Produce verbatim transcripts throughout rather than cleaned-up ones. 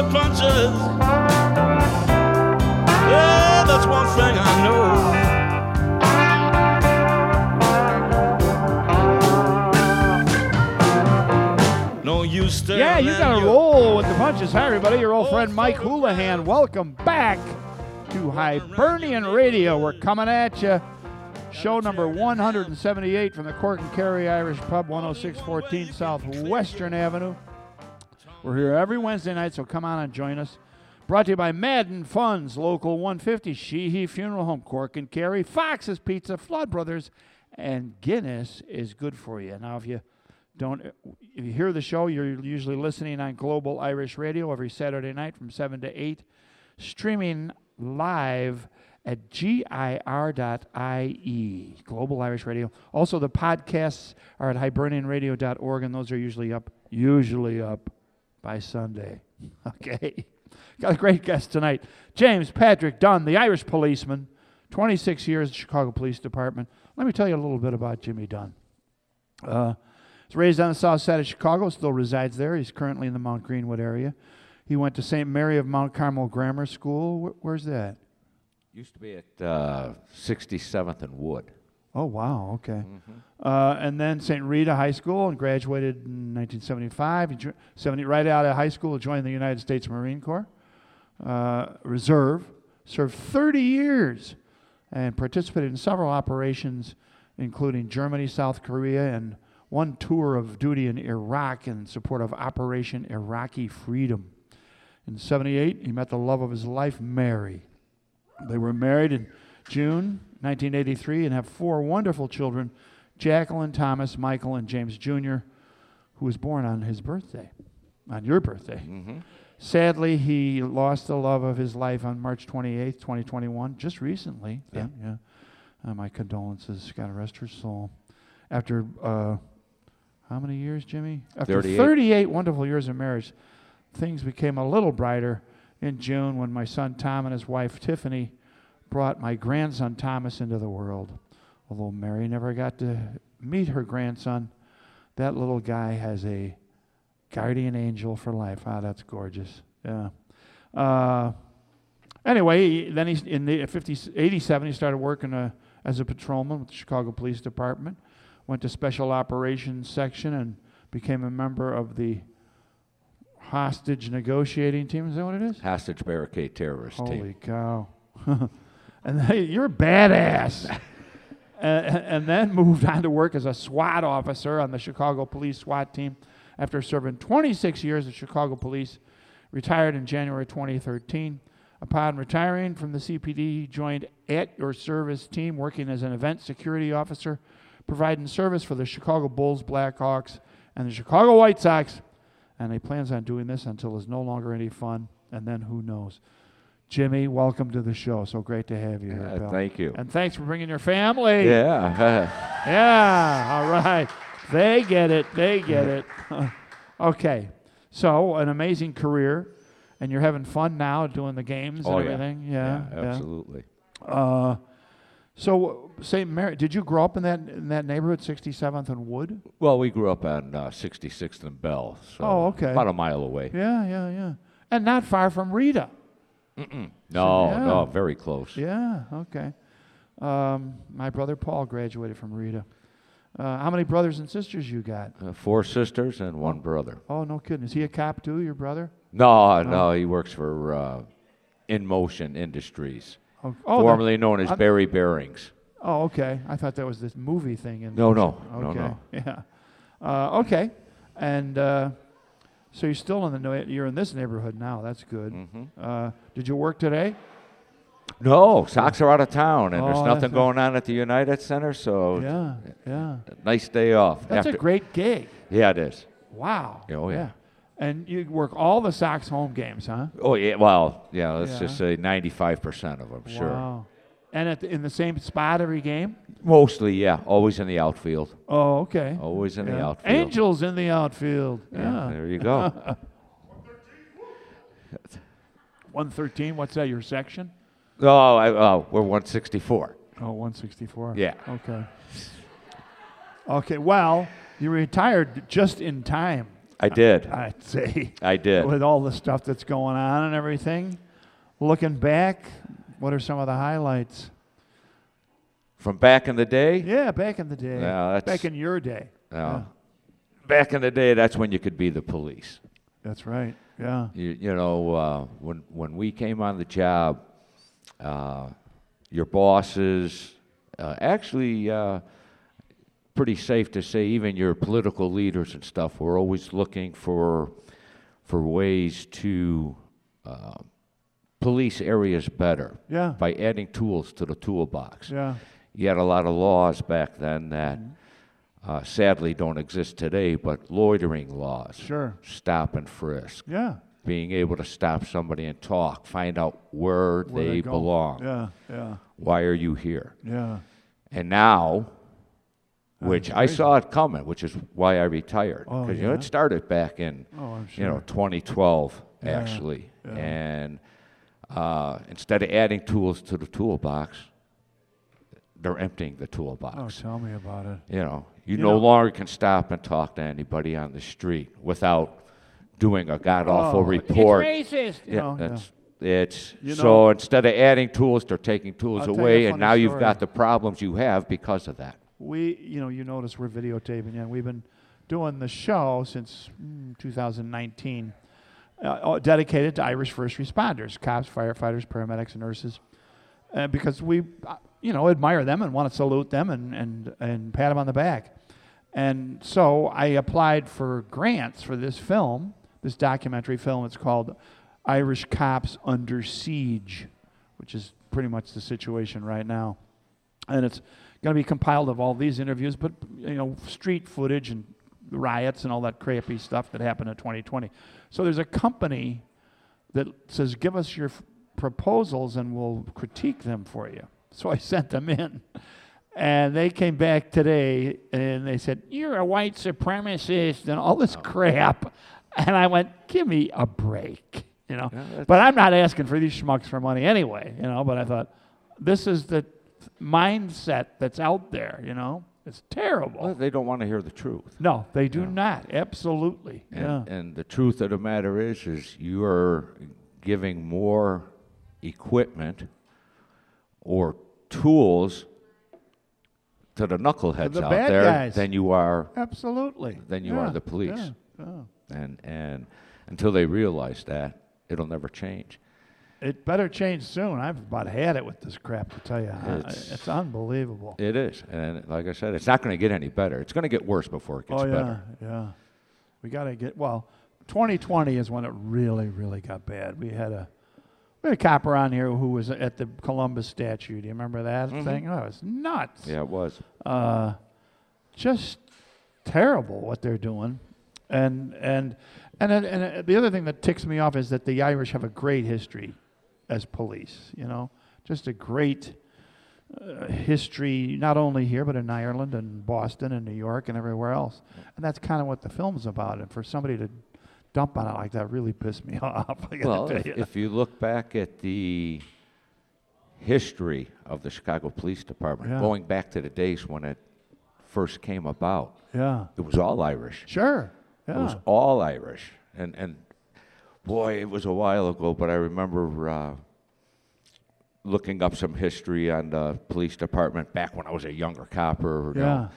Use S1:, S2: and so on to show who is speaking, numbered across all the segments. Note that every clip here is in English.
S1: the punches. Yeah, that's one thing I know. No use staring
S2: Yeah, you
S1: at
S2: got to
S1: your-
S2: roll with the punches. Hi, everybody. Your old friend Mike Houlihan. Welcome back to Hibernian Radio. We're coming at you. Show number one hundred seventy-eight from the Cork and Kerry Irish Pub, one oh six fourteen South Western Avenue. We're here every Wednesday night, so come on and join us. Brought to you by Madden Funds, Local one fifty, Sheehy Funeral Home, Cork and Kerry, Fox's Pizza, Flood Brothers, and Guinness is good for you. Now, if you don't, if you hear the show, you're usually listening on Global Irish Radio every Saturday night from seven to eight, streaming live at G I R dot I E, Global Irish Radio. Also, the podcasts are at hibernian radio dot org, and those are usually up, usually up by Sunday. Okay. Got a great guest tonight. James Patrick Dunn, the Irish policeman, twenty-six years at the Chicago Police Department. Let me tell you a little bit about Jimmy Dunn. Uh, he's raised on the south side of Chicago, still resides there. He's currently in the Mount Greenwood area. He went to Saint Mary of Mount Carmel Grammar School. Where, where's that?
S3: Used to be at uh, sixty-seventh and Wood.
S2: Oh, wow, okay.
S3: Mm-hmm.
S2: Uh, and then Saint Rita High School, and graduated in nineteen seventy-five. He jo- seventy, right out of high school, joined the United States Marine Corps uh, Reserve, served thirty years, and participated in several operations, including Germany, South Korea, and one tour of duty in Iraq in support of Operation Iraqi Freedom. In seventy-eight, he met the love of his life, Mary. They were married in June nineteen eighty-three and have four wonderful children, Jacqueline, Thomas, Michael, and James Junior, who was born on his birthday, on your birthday.
S3: Mm-hmm.
S2: Sadly, he lost the love of his life on March twenty-eighth, twenty twenty-one, just recently.
S3: Yeah.
S2: yeah. Uh, my condolences. God rest her soul. After uh, how many years, Jimmy? After
S3: thirty-eight.
S2: thirty-eight wonderful years of marriage, things became a little brighter in June when my son Tom and his wife Tiffany brought my grandson Thomas into the world. Although Mary never got to meet her grandson, that little guy has a guardian angel for life. Ah, that's gorgeous. Yeah. Uh, anyway, then he's in the fifty, eighty-seven, he started working uh, as a patrolman with the Chicago Police Department, went to Special Operations Section, and became a member of the hostage negotiating team. Is that what it is?
S3: Hostage barricade terrorist
S2: Holy
S3: team.
S2: cow. And hey, you're a badass. and, and then moved on to work as a SWAT officer on the Chicago Police SWAT team after serving twenty-six years at Chicago Police. Retired in January twenty thirteen. Upon retiring from the C P D, he joined At Your Service team, working as an event security officer, providing service for the Chicago Bulls, Blackhawks, and the Chicago White Sox. And he plans on doing this until there's no longer any fun, and then who knows. Jimmy, welcome to the show. So great to have you here,
S3: Uh,
S2: pal.
S3: thank you.
S2: And thanks for bringing your family.
S3: Yeah.
S2: Yeah, all right. They get it. They get it. Okay. So, an amazing career, and you're having fun now doing the games
S3: Oh,
S2: and
S3: yeah.
S2: everything? Yeah.
S3: Yeah, absolutely.
S2: Uh, so, Saint Mary, did you grow up in that in that neighborhood, sixty-seventh and Wood?
S3: Well, we grew up on uh, sixty-sixth and Bell, so
S2: Oh, okay.
S3: about a mile away.
S2: Yeah, yeah, yeah. And not far from Rita.
S3: Mm-mm. No,
S2: yeah.
S3: no, very close.
S2: Yeah, okay. Um, my brother Paul graduated from Rita. Uh, how many brothers and sisters you got?
S3: Uh, four sisters and one brother.
S2: Oh, no kidding. Is he a cop too, your brother?
S3: No,
S2: No.
S3: no, he works for uh, In Motion Industries,
S2: Oh, oh,
S3: formerly
S2: that-
S3: known as
S2: I'm-
S3: Barry Bearings.
S2: Oh, okay. I thought that was this movie thing. In
S3: No, no,
S2: okay.
S3: no, no.
S2: Yeah. Uh, okay. And uh, so you're still in the no- you're in this neighborhood now. That's good.
S3: Mm-hmm.
S2: Uh, did you work today?
S3: No, Sox are out of town, and
S2: Oh,
S3: there's
S2: that's
S3: nothing
S2: right.
S3: going on at the United Center, so
S2: Yeah. Yeah.
S3: nice day off.
S2: That's
S3: After-
S2: a great gig.
S3: Yeah, it is.
S2: Wow.
S3: Oh, yeah.
S2: And you work all the Sox home games, huh?
S3: Oh, yeah, well, yeah, let's
S2: Yeah.
S3: just say ninety-five percent of them, sure.
S2: Wow. And at the, in the same spot every game?
S3: Mostly, yeah, always in the outfield.
S2: Oh, okay.
S3: Always in the
S2: Yeah.
S3: outfield.
S2: Angels in the outfield.
S3: Yeah,
S2: Yeah.
S3: there you go.
S2: one thirteen, what's that, your section?
S3: Oh, I, oh, we're one sixty-four.
S2: Oh, one sixty-four.
S3: Yeah.
S2: Okay. Okay, well, you retired just in time
S3: I did.
S2: I'd say.
S3: I did.
S2: With all the stuff that's going on and everything. Looking back, what are some of the highlights?
S3: From back in the day?
S2: Yeah, back in the day.
S3: No, that's-
S2: back in your day.
S3: No.
S2: Yeah.
S3: Back in the day, that's when you could be the police.
S2: That's right. Yeah.
S3: You, you know, uh, when when we came on the job, uh, your bosses, uh, actually, uh, pretty safe to say, even your political leaders and stuff, were always looking for for ways to uh, police areas better.
S2: Yeah.
S3: By adding tools to the toolbox.
S2: Yeah.
S3: You had a lot of laws back then that uh, sadly don't exist today, but loitering laws.
S2: Sure.
S3: Stop and frisk.
S2: Yeah.
S3: Being able to stop somebody and talk, find out where,
S2: Where
S3: they
S2: go.
S3: belong.
S2: Yeah. Yeah.
S3: Why are you here?
S2: Yeah.
S3: And now, which I
S2: crazy.
S3: saw it coming, which is why I retired.
S2: Oh,
S3: Because, you know,
S2: yeah?
S3: it started back in,
S2: Oh, I'm
S3: you know,
S2: sure.
S3: twenty twelve,
S2: Yeah,
S3: actually.
S2: yeah.
S3: And uh, instead of adding tools to the toolbox, they're emptying the
S2: Oh,
S3: toolbox.
S2: tell me about it.
S3: You know, you,
S2: You
S3: no
S2: know-
S3: longer can stop and talk to anybody on the street without doing a god-awful
S2: Oh,
S3: report.
S2: It's racist. You
S3: Yeah,
S2: know, yeah.
S3: that's it's
S2: You
S3: so
S2: know-
S3: instead of adding tools, they're taking tools
S2: I'll tell you a
S3: away, and
S2: funny
S3: now you've
S2: story.
S3: got the problems you have because of that.
S2: We, you know, you notice we're videotaping, and we've been doing the show since mm, two thousand nineteen, uh, uh, dedicated to Irish first responders, cops, firefighters, paramedics, and nurses, uh, because we, uh, you know, admire them and want to salute them and, and, and pat them on the back. And so I applied for grants for this film, this documentary film. It's called Irish Cops Under Siege, which is pretty much the situation right now. And it's going to be compiled of all these interviews, but, you know, street footage and riots and all that crappy stuff that happened in twenty twenty. So there's a company that says, give us your f- proposals and we'll critique them for you. So I sent them in. And they came back today and they said, you're a white supremacist and all this crap. And I went, give me a break, you know.
S3: Yeah,
S2: but I'm not asking for these schmucks for money anyway, you know. But I thought, this is the mindset that's out there, you know. It's terrible.
S3: Well, they don't want to hear the truth.
S2: No, they do
S3: No.
S2: not. Absolutely.
S3: And,
S2: yeah.
S3: and the truth of the matter is, is you are giving more equipment or tools to the knuckleheads
S2: the
S3: out
S2: bad
S3: there
S2: guys.
S3: than you are,
S2: Absolutely.
S3: than you
S2: Yeah,
S3: are the police.
S2: yeah, yeah.
S3: And and until they realize that, it'll never change.
S2: It better change soon. I've about had it with this crap, to tell you. I-
S3: It's-
S2: it's unbelievable.
S3: It is, and like I said, it's not going to get any better. It's going to get worse before it gets
S2: Oh, yeah,
S3: better.
S2: yeah. We got to get, well, twenty twenty is when it really, really got bad. We had a we had a copper on here who was at the Columbus statue. Do you remember that thing? Oh, it was nuts.
S3: Yeah, it was.
S2: Uh, just terrible what they're doing. And and and and, and the other thing that ticks me off is that the Irish have a great history as police. You know, just a great uh, history, not only here but in Ireland and Boston and New York and everywhere else. And that's kind of what the film's about. And for somebody to dump on it like that really pissed me off. I gotta
S3: Well,
S2: tell
S3: if,
S2: you.
S3: if you look back at the history of the Chicago Police Department,
S2: Yeah.
S3: going back to the days when it first came about,
S2: yeah,
S3: it was all Irish.
S2: sure.
S3: It
S2: Yeah.
S3: was all Irish, and and boy, it was a while ago, but I remember uh, looking up some history on the police department back when I was a younger copper. You
S2: Yeah.
S3: know,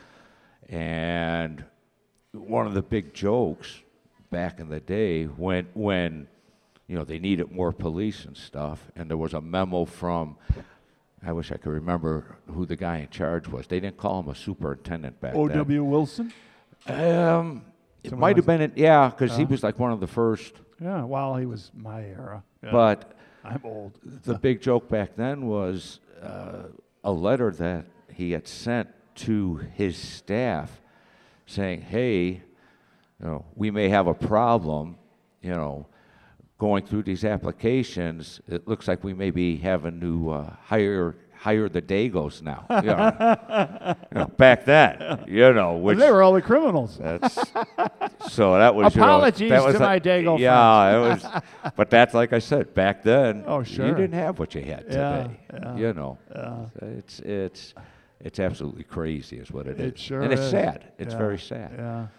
S3: and one of the big jokes back in the day when when you know they needed more police and stuff, and there was a memo from. I wish I could remember who the guy in charge was. They didn't call him a superintendent back
S2: O
S3: then.
S2: W. Wilson?
S3: Um, it
S2: Someone
S3: might have
S2: like-
S3: been, it, yeah, because he
S2: Uh.
S3: was like one of the first.
S2: Yeah, well, he was my era. Yeah.
S3: But
S2: I'm old.
S3: the big joke back then was uh, a letter that he had sent to his staff saying, hey, you know, we may have a problem, you know, going through these applications. It looks like we may be having to uh, hire hire the Dagos now. You know, you know, back then, you know, which
S2: they were all the criminals.
S3: that's so that was
S2: Apologies
S3: you know, that was
S2: to my Dago
S3: yeah, it was, but that's like I said back then.
S2: Oh,
S3: you
S2: sure.
S3: didn't have what you had
S2: Yeah,
S3: today.
S2: yeah,
S3: you know,
S2: yeah.
S3: it's it's it's absolutely crazy, is what it is.
S2: It sure
S3: and it's
S2: is.
S3: sad. It's
S2: Yeah,
S3: very sad.
S2: Yeah.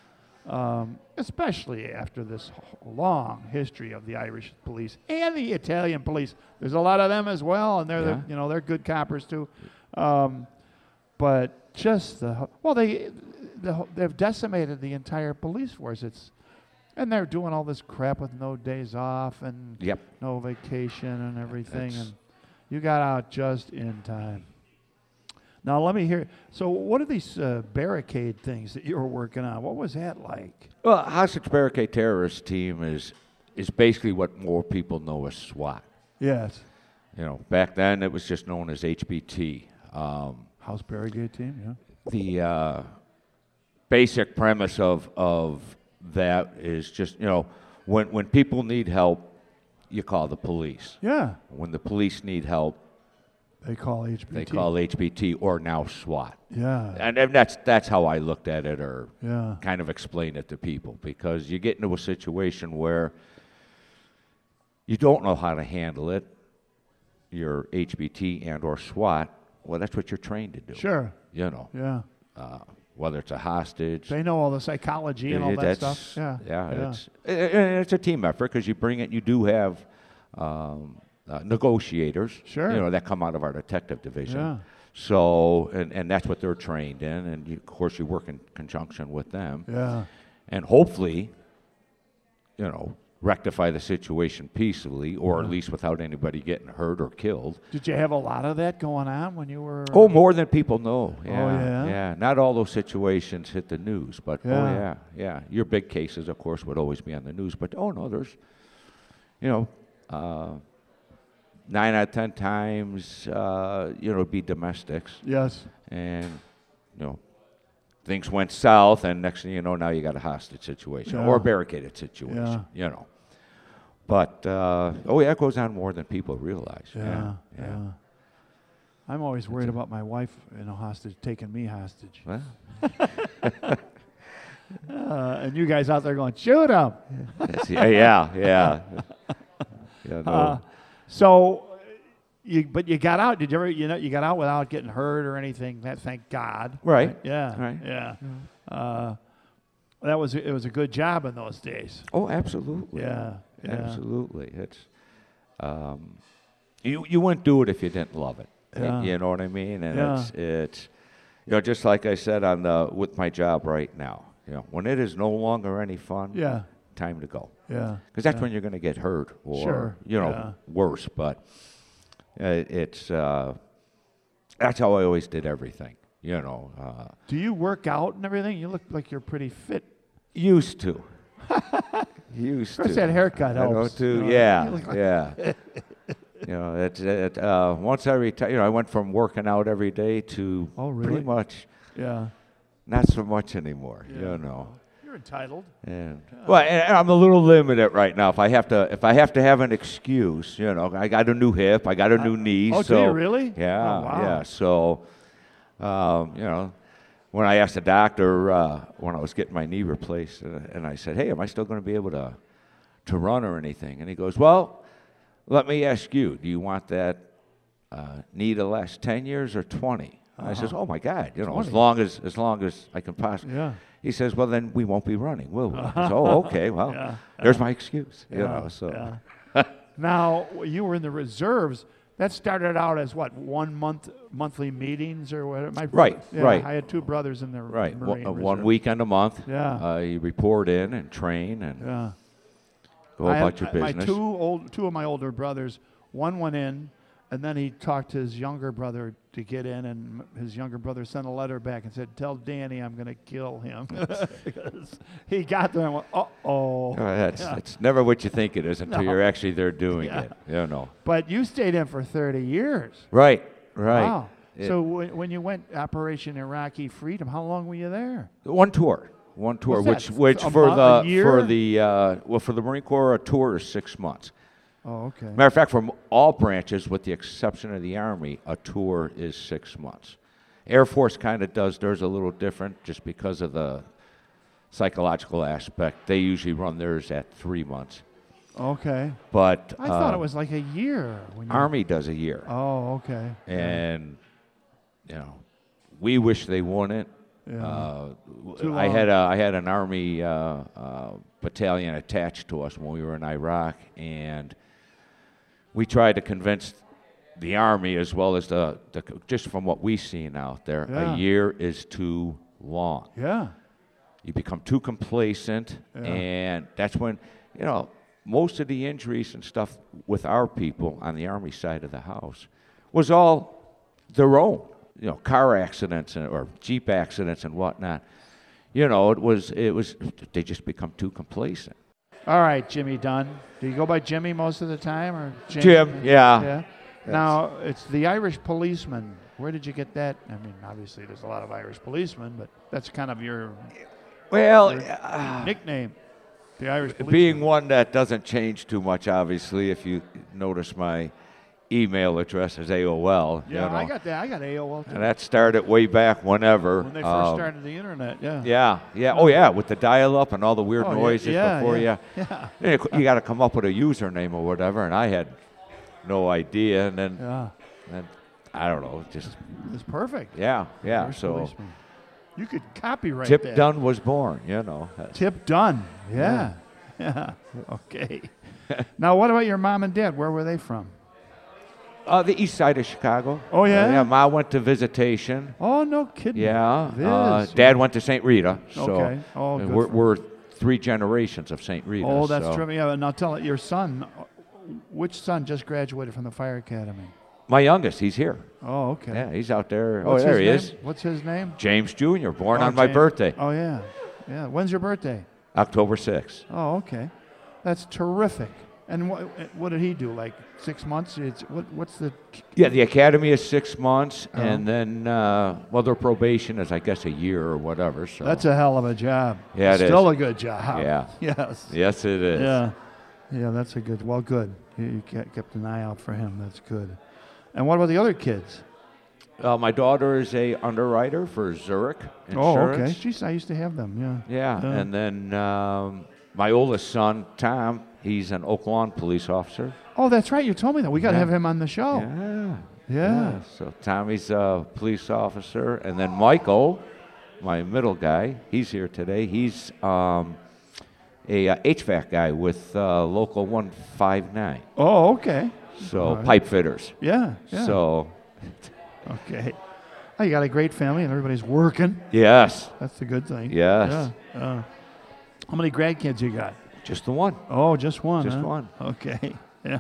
S2: um, especially after this long history of the Irish police and the Italian police. There's a lot of them as well, and they're
S3: Yeah.
S2: the, you know they're good coppers too. Um, but just the well, they the, they've decimated the entire police force. It's and they're doing all this crap with no days off and
S3: Yep.
S2: no vacation and everything,
S3: That's-
S2: and you got out just in time. Now let me hear. So what are these uh, barricade things that you were working on? What was that like?
S3: Well, Hostage Barricade Terrorist Team is is basically what more people know as SWAT.
S2: Yes.
S3: You know, back then it was just known as H B T. Um,
S2: House barricade team. Yeah.
S3: the uh, basic premise of of that is just, you know, when when people need help, you call the police.
S2: Yeah.
S3: When the police need help,
S2: They call H B T.
S3: they call H B T or now SWAT.
S2: Yeah.
S3: And, and that's that's how I looked at it, or
S2: Yeah.
S3: kind of explained it to people, because you get into a situation where you don't know how to handle it. You're H B T and or SWAT. Well, that's what you're trained to do.
S2: Sure.
S3: You know,
S2: Yeah.
S3: uh, whether it's a hostage.
S2: They know all the psychology and all
S3: Yeah,
S2: that
S3: that's-
S2: stuff. Yeah.
S3: yeah, It's, i- i- it's a team effort, because you bring it. You do have um, uh, negotiators.
S2: Sure.
S3: You know, that come out of our detective division.
S2: Yeah.
S3: So, and, and that's what they're trained in, and you, of course you work in conjunction with them,
S2: Yeah.
S3: and hopefully, you know, rectify the situation peacefully, or at least without anybody getting hurt or killed.
S2: Did you have a lot of that going on when you were?
S3: Oh, more than people know. Yeah,
S2: yeah?
S3: yeah. Not all those situations hit the news, but
S2: Yeah.
S3: oh yeah, yeah. Your big cases, of course, would always be on the news, but oh no, there's, you know, uh, nine out of ten times, uh, you know, it'd be domestics,
S2: Yes.
S3: and you know, things went south, and next thing you know, now you got a hostage situation
S2: Yeah.
S3: or a barricaded situation.
S2: Yeah.
S3: You know, but uh, oh yeah, it goes on more than people realize.
S2: Yeah.
S3: yeah.
S2: Yeah. I'm always worried about my wife in a hostage, taking me hostage.
S3: Well,
S2: Uh, and you guys out there going, shoot him.
S3: That's- yeah, yeah, yeah. Yeah, no.
S2: Uh, so, you but you got out. Did you ever? You know, you got out without getting hurt or anything. That thank God.
S3: Right.
S2: Yeah.
S3: Right.
S2: Yeah. Uh, that was it. Was a good job in those days.
S3: Oh, absolutely.
S2: Yeah. Yeah.
S3: Absolutely. It's um, you you wouldn't do it if you didn't love it. Y-
S2: Yeah.
S3: You know what I mean? And
S2: Yeah.
S3: it's it's you know, just like I said on the with my job right now. You know, when it is no longer any fun,
S2: Yeah.
S3: time to go.
S2: Yeah.
S3: Because that's
S2: yeah.
S3: when you're going to get hurt or
S2: Sure,
S3: you know
S2: yeah.
S3: worse. But uh, it's uh, that's how I always did everything. You know, uh,
S2: Do you work out and everything? You look like you're pretty fit.
S3: used to. Used
S2: Of course,
S3: to.
S2: that haircut
S3: I know
S2: helps.
S3: too.
S2: You know,
S3: yeah,
S2: you look like-
S3: yeah. You know, it's it, uh, once I retired, you know, I went from working out every day to
S2: Oh, really?
S3: pretty much
S2: Yeah.
S3: not so much anymore.
S2: Yeah.
S3: You know,
S2: You're entitled.
S3: and well, and, and I'm a little limited right now. If I have to, if I have to have an excuse, you know, I got a new hip, I got a new knee.
S2: Oh,
S3: so
S2: do you really?
S3: Yeah,
S2: Oh, wow.
S3: yeah. So, um, you know, when I asked the doctor uh, when I was getting my knee replaced, uh, and I said, "Hey, am I still going to be able to to run or anything?" And he goes, "Well, let me ask you, do you want that uh, knee to last ten years or twenty?" And I says, "Oh my God, you know, as
S2: twenty.
S3: long as as long as I can possibly."
S2: Yeah.
S3: He says, "Well, then we won't be running, will we?" I said, "Oh, okay. Well,
S2: Yeah,
S3: there's my excuse." You
S2: Yeah,
S3: know, so
S2: yeah. Now you were in the reserves. That started out as what, one month monthly meetings or whatever. My
S3: Right,
S2: yeah,
S3: right.
S2: I had two brothers in the
S3: right,
S2: Marine
S3: one, uh, one
S2: Reserve.
S3: weekend a month.
S2: Yeah.
S3: uh, you report in and train and
S2: Yeah.
S3: go
S2: I
S3: about
S2: had,
S3: your
S2: my
S3: business.
S2: two old, two of my older brothers. One went in, and then he talked to his younger brother to get in, and m- his younger brother sent a letter back and said, "Tell Danny I'm going to kill him," because he got there and went, "Uh oh."
S3: Uh, that's,
S2: Yeah.
S3: that's never what you think it is until
S2: No.
S3: you're actually there doing
S2: Yeah.
S3: it. You know.
S2: But you stayed in for thirty years.
S3: Right, right.
S2: Wow.
S3: It-
S2: so when, when you went Operation Iraqi Freedom, how long were you there?
S3: One tour, one tour,
S2: What's that,
S3: which which
S2: a
S3: for
S2: month,
S3: the
S2: a year?
S3: for the uh, well for the Marine Corps, a tour is six months.
S2: Oh, okay.
S3: Matter of fact, from all branches, with the exception of the Army, a tour is six months. Air Force kind of does theirs a little different just because of the psychological aspect. They usually run theirs at three months.
S2: Okay.
S3: But
S2: I thought
S3: uh,
S2: it was like a year. When you
S3: Army does a year.
S2: Oh, okay.
S3: And, you know, we wish they won it,
S2: Yeah.
S3: Uh,
S2: Too
S3: I
S2: long.
S3: had a, I had an Army uh, uh, battalion attached to us when we were in Iraq, and we tried to convince the Army as well as the, the just from what we've seen out there,
S2: Yeah.
S3: a year is too long.
S2: Yeah.
S3: You become too complacent,
S2: Yeah.
S3: and that's when, you know, most of the injuries and stuff with our people on the Army side of the house was all their own. You know, car accidents and, or Jeep accidents and whatnot. You know, it was, it was, they just become too complacent.
S2: All right, Jimmy Dunn. Do you go by Jimmy most of the time, or James?
S3: Jim, yeah.
S2: Yeah. Now it's the Irish policeman. Where did you get that? I mean, obviously there's a lot of Irish policemen, but that's kind of your
S3: Well,
S2: Your-
S3: uh,
S2: nickname, the Irish policeman.
S3: being one that doesn't change too much, obviously, if you notice my email address is A O L.
S2: Yeah,
S3: you know,
S2: I got that. I got A O L too.
S3: and that started way back whenever.
S2: When they first
S3: um,
S2: started the internet, yeah.
S3: Yeah, yeah. Oh, yeah, with the dial-up and all the weird
S2: Oh, yeah,
S3: noises
S2: yeah,
S3: before
S2: yeah,
S3: you.
S2: yeah.
S3: Then you, you got to come up with a username or whatever, and I had no idea. And then,
S2: Yeah,
S3: then I don't know, just
S2: it's perfect.
S3: yeah, yeah.
S2: Irish
S3: So
S2: policeman. You could copyright
S3: Tip
S2: that.
S3: Dunn was born. You know. That's-
S2: Tip Dunn. Yeah. Yeah. Okay. Now, what about your mom and dad? Where were they from?
S3: Uh, the east side of Chicago.
S2: Oh, yeah?
S3: Uh, yeah. Ma went to visitation.
S2: Oh, no kidding.
S3: Yeah.
S2: Viz.
S3: Uh, Dad went to Saint Rita. So
S2: Okay. Oh,
S3: uh,
S2: good
S3: we're,
S2: for-
S3: we're three generations of Saint Rita.
S2: Oh, that's
S3: so.
S2: true. Yeah, now tell it. Your son, which son just graduated from the fire academy?
S3: My youngest, he's here.
S2: Oh, okay.
S3: Yeah, he's out there.
S2: What's
S3: oh, there
S2: his
S3: he
S2: name?
S3: is.
S2: What's his name?
S3: James Junior, born
S2: Oh,
S3: on my
S2: James.
S3: birthday,
S2: Oh, yeah. Yeah. When's your birthday?
S3: October sixth.
S2: Oh, okay. That's terrific. And what what did he do? Like six months? It's what what's the?
S3: Yeah, the academy is six months,
S2: Oh.
S3: and then, uh, well, their probation is, I guess, a year or whatever. So
S2: That's a hell of a job.
S3: Yeah, it
S2: Still
S3: is.
S2: a good job.
S3: Yeah.
S2: Yes.
S3: Yes, it is.
S2: Yeah. Yeah, that's a good. Well, good. You, you ke- kept an eye out for him. That's good. And what about the other kids?
S3: Uh, my daughter is a underwriter for Zurich
S2: Oh,
S3: Insurance.
S2: okay. Jeez, I used to have them. Yeah.
S3: Yeah,
S2: Yeah.
S3: and then um, my oldest son, Tom, he's an Oak Lawn police officer.
S2: Oh, that's right. You told me that. We got to
S3: Yeah.
S2: have him on the show.
S3: Yeah.
S2: Yeah.
S3: So Tommy's a police officer, and then Michael, my middle guy, he's here today. He's um, a uh, H V A C guy with uh, Local one five nine.
S2: Oh, okay.
S3: So
S2: All right.
S3: pipe fitters.
S2: Yeah. Yeah.
S3: So
S2: Okay. Oh, you got a great family and everybody's working.
S3: yes,
S2: That's the good thing.
S3: yes,
S2: Yeah. Uh, how many grandkids you got?
S3: just the one.
S2: Oh, just one.
S3: Just
S2: huh?
S3: one.
S2: Okay. Yeah.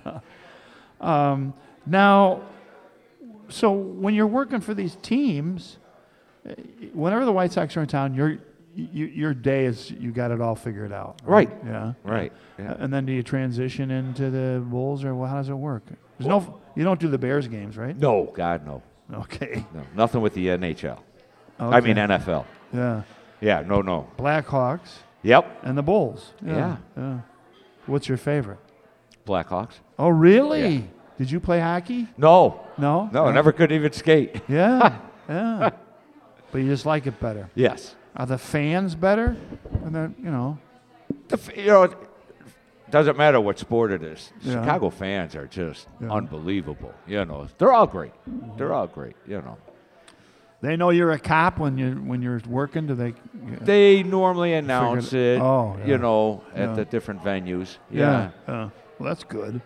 S2: Um, now, so when you're working for these teams, eh, whenever the White Sox are in town, your you, your day is you got it all figured out.
S3: Right.
S2: Yeah.
S3: Right.
S2: Uh,
S3: Yeah.
S2: And then do you transition into the Bulls, or how does it work? There's no, you don't do the Bears games, right?
S3: No, God, no,
S2: Okay.
S3: no, nothing with the N H L.
S2: okay.
S3: I mean N F L.
S2: Yeah.
S3: Yeah, no, no.
S2: Blackhawks
S3: Yep,
S2: and the Bulls.
S3: Yeah.
S2: yeah. What's your favorite?
S3: Blackhawks.
S2: Oh, really?
S3: Yeah.
S2: Did you play hockey?
S3: No,
S2: No.
S3: no, I never could even skate.
S2: Yeah. Yeah. But you just like it better.
S3: Yes.
S2: Are the fans better? And they're, you know.
S3: The, f- you know, it doesn't matter what sport it is.
S2: Yeah.
S3: Chicago fans are just
S2: Yeah.
S3: unbelievable. You know, they're all great. They're all great. You know,
S2: They know you're a cop when you when you're working. Do they?
S3: they normally announce
S2: Figured-
S3: it.
S2: oh, yeah.
S3: You know, at
S2: Yeah.
S3: the different venues.
S2: Yeah.
S3: Yeah.
S2: yeah. Well, that's good.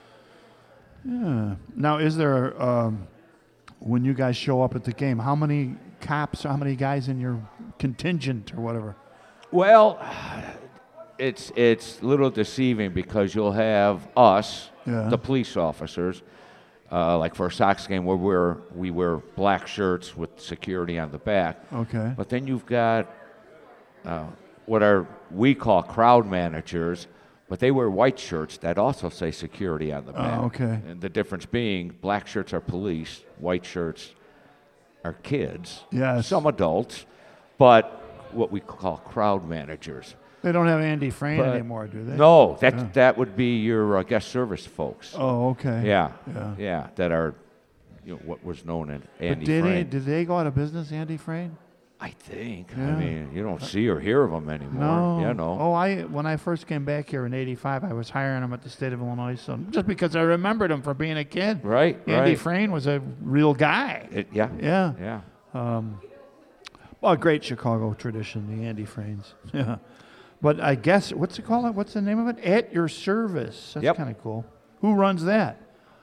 S2: Yeah. Now, is there um, when you guys show up at the game? How many cops? How many guys in your contingent or whatever?
S3: Well, it's it's a little deceiving because you'll have us,
S2: Yeah.
S3: the police officers, uh, like for a Sox game where we're we wear black shirts with security on the back.
S2: Okay.
S3: But then you've got uh, what are we call crowd managers, but they wear white shirts that also say security on the back.
S2: Oh, okay.
S3: And the difference being, black shirts are police, white shirts are kids,
S2: Yes.
S3: some adults, but what we call crowd managers.
S2: They don't have Andy Frayne
S3: But-
S2: anymore, do they?
S3: No, that
S2: Yeah.
S3: that would be your uh, guest service folks.
S2: Oh, okay.
S3: Yeah,
S2: Yeah.
S3: yeah, that are you know, what was known as
S2: But
S3: Andy
S2: did he?
S3: Frayne.
S2: Did they go out of business, Andy Frayne?
S3: I think.
S2: Yeah.
S3: I mean, you don't see or hear of them anymore.
S2: No.
S3: You know.
S2: Oh, I when I first came back here in eighty-five, I was hiring him at the state of Illinois, so just because I remembered him for being a kid.
S3: Right.
S2: Andy
S3: right.
S2: Frayne was a real guy.
S3: It, yeah.
S2: Yeah.
S3: Yeah.
S2: Um, Well, a great Chicago tradition, the Andy Frains. Yeah. But I guess, what's it called? What's the name of it? At Your Service. That's
S3: Yep.
S2: kind of cool. Who runs that?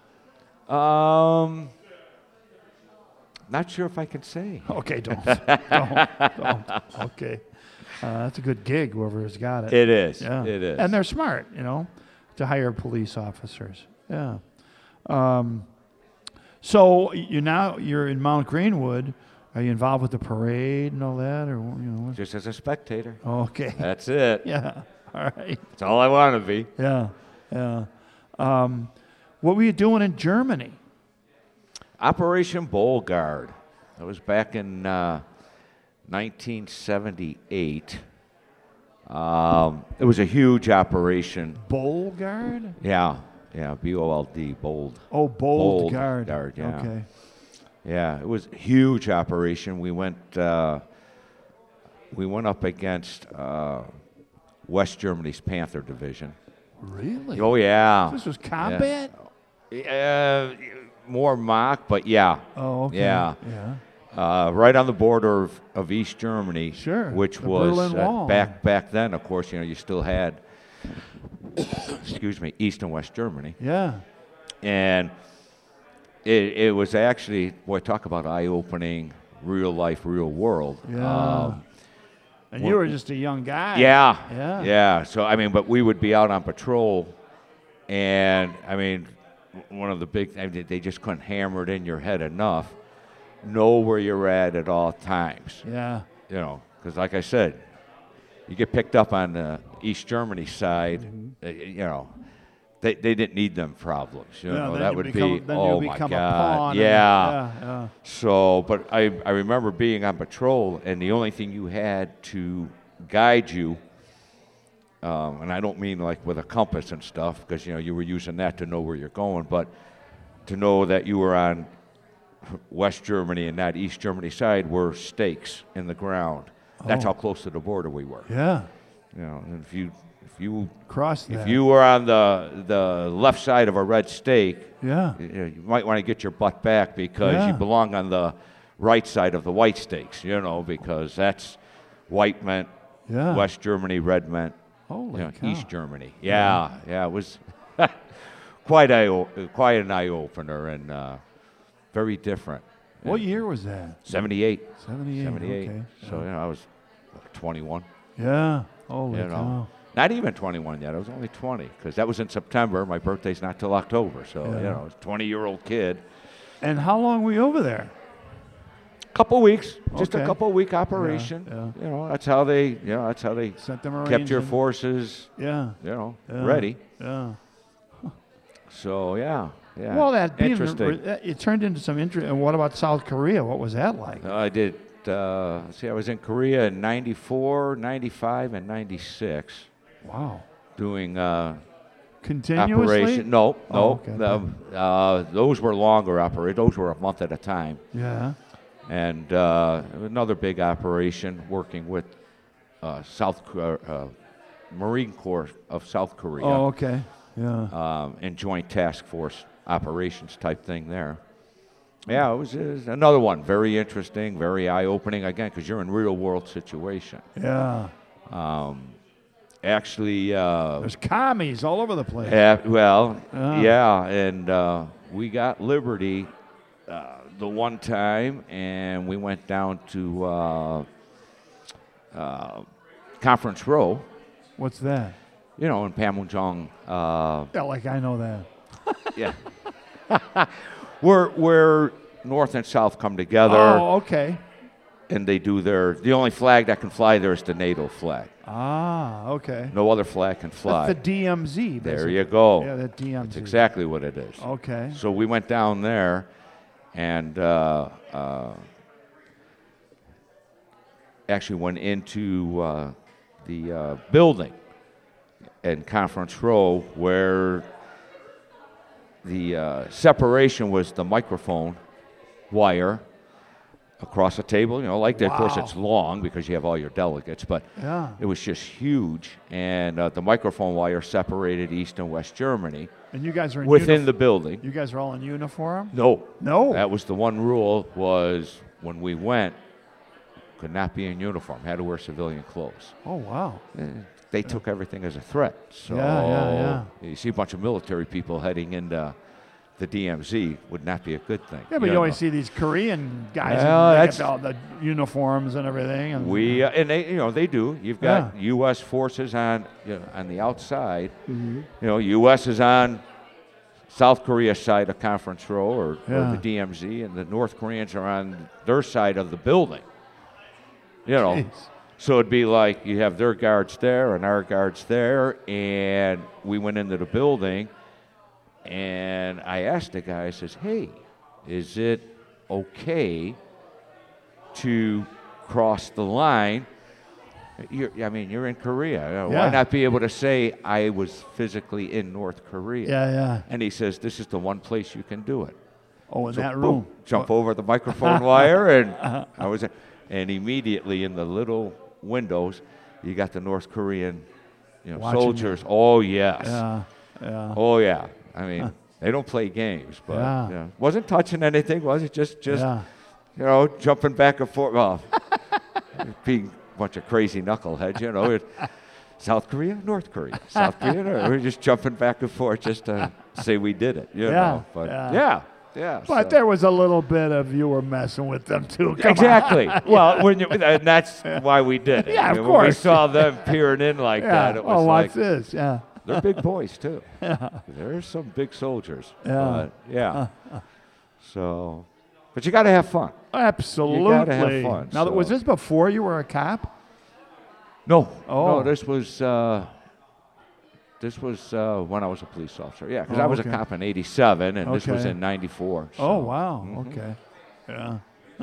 S3: Um, not sure if I can say.
S2: Okay, don't. don't, don't. Okay. Uh, that's a good gig, whoever has got it.
S3: It is.
S2: Yeah.
S3: It is.
S2: And they're smart, you know, to hire police officers. Yeah. Um, so you now you're in Mount Greenwood. Are you involved with the parade and all that, or you know? What?
S3: Just as a spectator.
S2: Okay.
S3: That's it.
S2: Yeah. All right.
S3: That's all I want to be.
S2: Yeah. Yeah. Um, what were you doing in Germany?
S3: Operation Bowl Guard. That was back in uh, nineteen seventy-eight. Um, it was a huge operation.
S2: Bowl Guard?
S3: Yeah, yeah, B O L D, Bold.
S2: Oh, Bold,
S3: Bold
S2: Guard.
S3: Guard, yeah.
S2: Okay.
S3: Yeah, it was a huge operation. We went, uh, we went up against uh, West Germany's Panther Division.
S2: Really?
S3: Oh yeah.
S2: This was combat?
S3: Uh, more mock, but yeah.
S2: Oh, okay.
S3: Yeah.
S2: Yeah.
S3: Uh, right on the border of, of East Germany,
S2: Sure,
S3: which
S2: the
S3: was
S2: Berlin
S3: uh,
S2: Wall.
S3: back back then. Of course, you know you still had, excuse me, East and West Germany,
S2: Yeah.
S3: and it it was actually, boy, talk about eye-opening, real life, real world.
S2: Yeah.
S3: Um,
S2: And you were just a young guy.
S3: yeah,
S2: Yeah.
S3: yeah. So I mean, but we would be out on patrol, and I mean, one of the big, I mean, they just couldn't hammer it in your head enough. Know where you're at at all times.
S2: Yeah.
S3: You know, because like I said, you get picked up on the East Germany side,
S2: Mm-hmm.
S3: uh, you know, they they didn't need them problems. You
S2: Yeah,
S3: know,
S2: then
S3: that
S2: you
S3: would
S2: become,
S3: be,
S2: then
S3: oh
S2: you
S3: my
S2: become
S3: God,
S2: a pawn. and-
S3: yeah.
S2: yeah. Yeah.
S3: So, but I I remember being on patrol, and the only thing you had to guide you, um, and I don't mean like with a compass and stuff, because you know you were using that to know where you're going, but to know that you were on West Germany and not East Germany side were stakes in the ground. That's
S2: Oh.
S3: how close to the border we were.
S2: Yeah.
S3: You know, and if you if you
S2: Cross that.
S3: if you were on the the left side of a red stake,
S2: Yeah.
S3: you, know, you might want to get your butt back because
S2: Yeah.
S3: you belong on the right side of the white stakes. You know, because that's white meant
S2: Yeah.
S3: West Germany, red meant
S2: Holy
S3: you know,
S2: cow.
S3: East Germany. Yeah, yeah, it was quite a quite an eye opener and uh, very different.
S2: What
S3: Yeah.
S2: year was that?
S3: seventy-eight.
S2: seventy-eight.
S3: seventy-eight.
S2: Okay.
S3: So, you know, I was twenty-one.
S2: Yeah. Holy
S3: You know,
S2: cow.
S3: not even twenty-one yet. I was only twenty because that was in September. My birthday's not till October. So,
S2: Yeah.
S3: you know, I was a twenty-year-old kid.
S2: And how long were you over there?
S3: Couple weeks, just
S2: Okay.
S3: a couple week operation.
S2: yeah.
S3: You know, that's how they, you know, that's how they
S2: Sent the Marines
S3: kept your
S2: in?
S3: forces,
S2: Yeah.
S3: you know,
S2: Yeah.
S3: ready.
S2: Yeah.
S3: So, yeah, yeah.
S2: Well, that being,
S3: interesting.
S2: that- it turned into some interest. And what about South Korea? What was that like?
S3: I did. Uh, let's see, I was in Korea in ninety-four, ninety-five, and ninety-six,
S2: Wow.
S3: doing uh,
S2: Continuously?
S3: operation. No, no.
S2: Oh, okay.
S3: the- uh, those were longer operations. Those were a month at a time.
S2: Yeah.
S3: And uh, another big operation working with uh, South Ko- uh, Marine Corps of South Korea.
S2: Oh, okay. Yeah.
S3: um, and Joint Task Force operations type thing there. Yeah, it was, it was another one. Very interesting, very eye-opening, again, because you're in real-world situation.
S2: Yeah.
S3: Actually, uh,
S2: There's commies all over the place.
S3: eh, well,
S2: Ah.
S3: yeah, and uh, we got Liberty uh, the one time, and we went down to uh, uh, Conference Row,
S2: What's that?
S3: you know, in Panmunjom. Uh,
S2: Yeah, like I know that.
S3: yeah. where, where North and South come together.
S2: Oh, okay.
S3: And they do their, the only flag that can fly there is the NATO flag.
S2: Ah, okay.
S3: No other flag can fly.
S2: That's the D M Z.
S3: There
S2: basically.
S3: you go.
S2: Yeah, the D M Z.
S3: That's exactly what it is.
S2: Okay.
S3: So we went down there and uh, uh, actually went into uh, the uh, building in Conference Row where the uh, separation was the microphone wire across the table, you know, like that. Of course,
S2: Wow.
S3: it's long because you have all your delegates, but
S2: Yeah.
S3: it was just huge. And uh, the microphone wire separated East and West Germany
S2: And you guys are in
S3: within
S2: unif-
S3: the building.
S2: You guys are all in uniform?
S3: No.
S2: No.
S3: That was the one rule was when we went, could not be in uniform, had to wear civilian clothes.
S2: Oh, wow.
S3: Eh, They took everything as a threat. So
S2: Yeah, yeah, yeah.
S3: you see a bunch of military people heading into the D M Z would not be a good thing.
S2: Yeah, but you
S3: know.
S2: always see these Korean guys
S3: Well,
S2: and they
S3: that's-
S2: get all the uniforms and everything. And
S3: We uh, and they, you know, they do. You've got
S2: Yeah.
S3: U S forces on, you know, on the outside.
S2: Mm-hmm.
S3: You know, U S is on South Korea's side of Conference Row or, or
S2: Yeah.
S3: the D M Z, and the North Koreans are on their side of the building. You know,
S2: Jeez.
S3: so it'd be like you have their guards there and our guards there, and we went into the building, and I asked the guy, I says, "Hey, is it okay to cross the line? You're, I mean, you're in Korea. Uh,
S2: Yeah.
S3: Why not be able to say I was physically in North Korea?"
S2: Yeah, yeah.
S3: And he says, "This is the one place you can do it."
S2: Oh, in
S3: So
S2: that
S3: boom,
S2: room.
S3: jump over the microphone wire, and I was, and immediately in the little windows, you got the North Korean, you know,
S2: Watching
S3: soldiers. Oh yes,
S2: Yeah, yeah.
S3: oh yeah. I mean, they don't play games, but
S2: Yeah.
S3: you know, wasn't touching anything, was it? Just, just
S2: yeah.
S3: you know, jumping back and forth. Well, being a bunch of crazy knuckleheads, you know. It, South Korea, North Korea, South Korea. North, we're just jumping back and forth just to say we did it, you
S2: Yeah,
S3: know. But
S2: yeah.
S3: yeah, yeah.
S2: But
S3: so.
S2: there was a little bit of you were messing with them too. Come on.
S3: Exactly. Well, when you, and that's why we did it.
S2: Yeah,
S3: I
S2: of
S3: mean, When we
S2: course.
S3: saw them peering in like
S2: Yeah.
S3: that, it was
S2: Oh,
S3: like
S2: watch this. Yeah.
S3: they're big boys too. There's some big soldiers.
S2: Yeah.
S3: But, yeah. So, but you got to have fun.
S2: Absolutely.
S3: have fun,
S2: Now, was
S3: so.
S2: this before you were a cop?
S3: No.
S2: Oh.
S3: No. This was. Uh, this was uh, when I was a police officer. Yeah, because
S2: Oh,
S3: I was
S2: okay.
S3: a cop in eighty-seven, and this was
S2: Okay.
S3: in ninety-four. So.
S2: Oh, wow.
S3: Mhm.
S2: Okay. Yeah.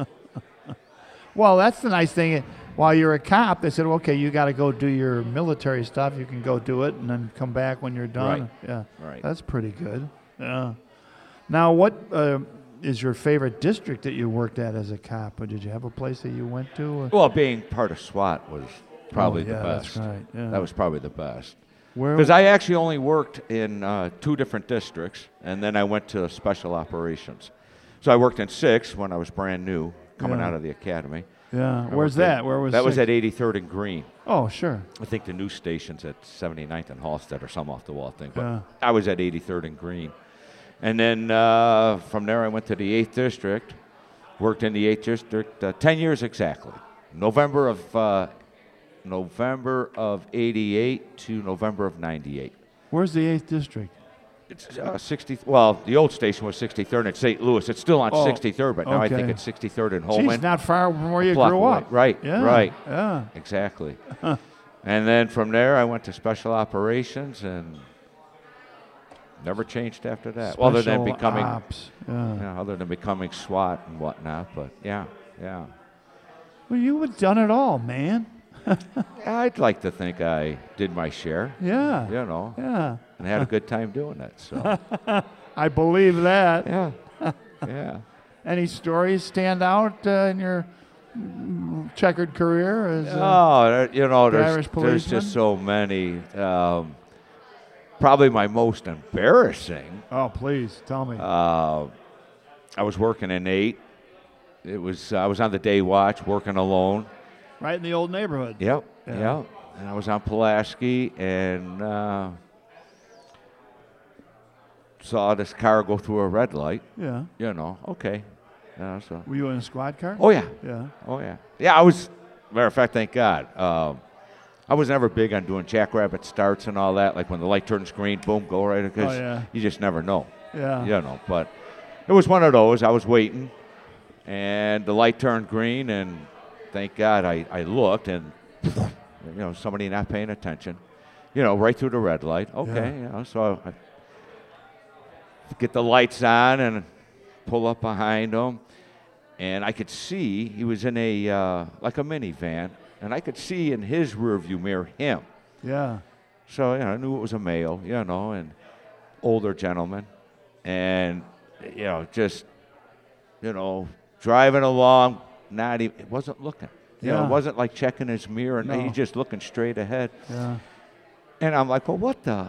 S2: Well, that's the nice thing. While you're a cop, they said, okay, you got to go do your military stuff. You can go do it and then come back when you're done.
S3: Right.
S2: Yeah.
S3: Right.
S2: That's pretty good. Yeah. Now, what uh, is your favorite district that you worked at as a cop? Or did you have a place that you went to? Or?
S3: Well, being part of SWAT was probably
S2: Oh, yeah,
S3: the best.
S2: that's right. Yeah.
S3: That was probably the best.
S2: Where?
S3: Because I actually only worked in uh, two different districts, and then I went to special operations. So I worked in six when I was brand new, coming
S2: Yeah.
S3: out of the academy.
S2: Yeah.
S3: I
S2: Where's
S3: worked at-
S2: that? Where was
S3: that? Was
S2: six?
S3: at eighty-third and Green.
S2: Oh, sure.
S3: I think the news station's at seventy-ninth and Halstead or some off the wall thing. But
S2: Yeah.
S3: I was at eighty-third and Green. And then uh, from there I went to the eighth District, worked in the eighth District uh, ten years exactly. November of uh, November of eighty-eight to November of ninety-eight.
S2: Where's the eighth District?
S3: It's uh, sixty. Well, the old station was sixty-third at Saint Louis. It's still on
S2: Oh,
S3: sixty-third, but now I think
S2: okay.
S3: it's sixty-third and Holman.
S2: Geez, not far from where you
S3: block
S2: grew
S3: away.
S2: up.
S3: Right,
S2: Yeah.
S3: right.
S2: Yeah.
S3: Exactly. And then from there, I went to special operations and never changed after that. Well, other than
S2: Special
S3: becoming,
S2: ops. Yeah.
S3: you know, other than becoming SWAT and whatnot. But yeah, yeah.
S2: Well, you had done it all, man.
S3: I'd like to think I did my share,
S2: Yeah.
S3: you know,
S2: Yeah.
S3: and had a good time doing it. So
S2: I believe that.
S3: yeah, yeah.
S2: Any stories stand out uh, in your mm, checkered career? As, uh,
S3: Oh, there- you know,
S2: the
S3: there's,
S2: Irish
S3: there's
S2: policeman?
S3: just so many. Um, probably my most embarrassing.
S2: oh, please tell me.
S3: Uh, I was working in eight. It was I was on the day watch, working alone.
S2: right in the old neighborhood.
S3: Yep,
S2: Yeah.
S3: yep. And I was on Pulaski and uh, saw this car go through a red light.
S2: Yeah.
S3: You know, okay. Yeah, so.
S2: Were you in a squad car?
S3: Oh yeah,
S2: Yeah.
S3: oh yeah, yeah. I was. Matter of fact, thank God. Um, I was never big on doing jackrabbit starts and all that. Like when the light turns green, boom, go right because
S2: Oh, yeah.
S3: you just never know.
S2: Yeah.
S3: You know, but it was one of those. I was waiting, and the light turned green, and thank God I, I looked, and you know, somebody not paying attention, you know, right through the red light. Okay,
S2: Yeah.
S3: you know, so I get the lights on and pull up behind him, and I could see he was in a uh, like a minivan, and I could see in his rearview mirror him.
S2: Yeah.
S3: So, you know, I knew it was a male, you know, and older gentleman. And, you know, just, you know, driving along, not even, it wasn't looking. You know,
S2: Yeah.
S3: it wasn't like checking his mirror.
S2: No.
S3: He's just looking straight ahead.
S2: Yeah.
S3: And I'm like, well, what the?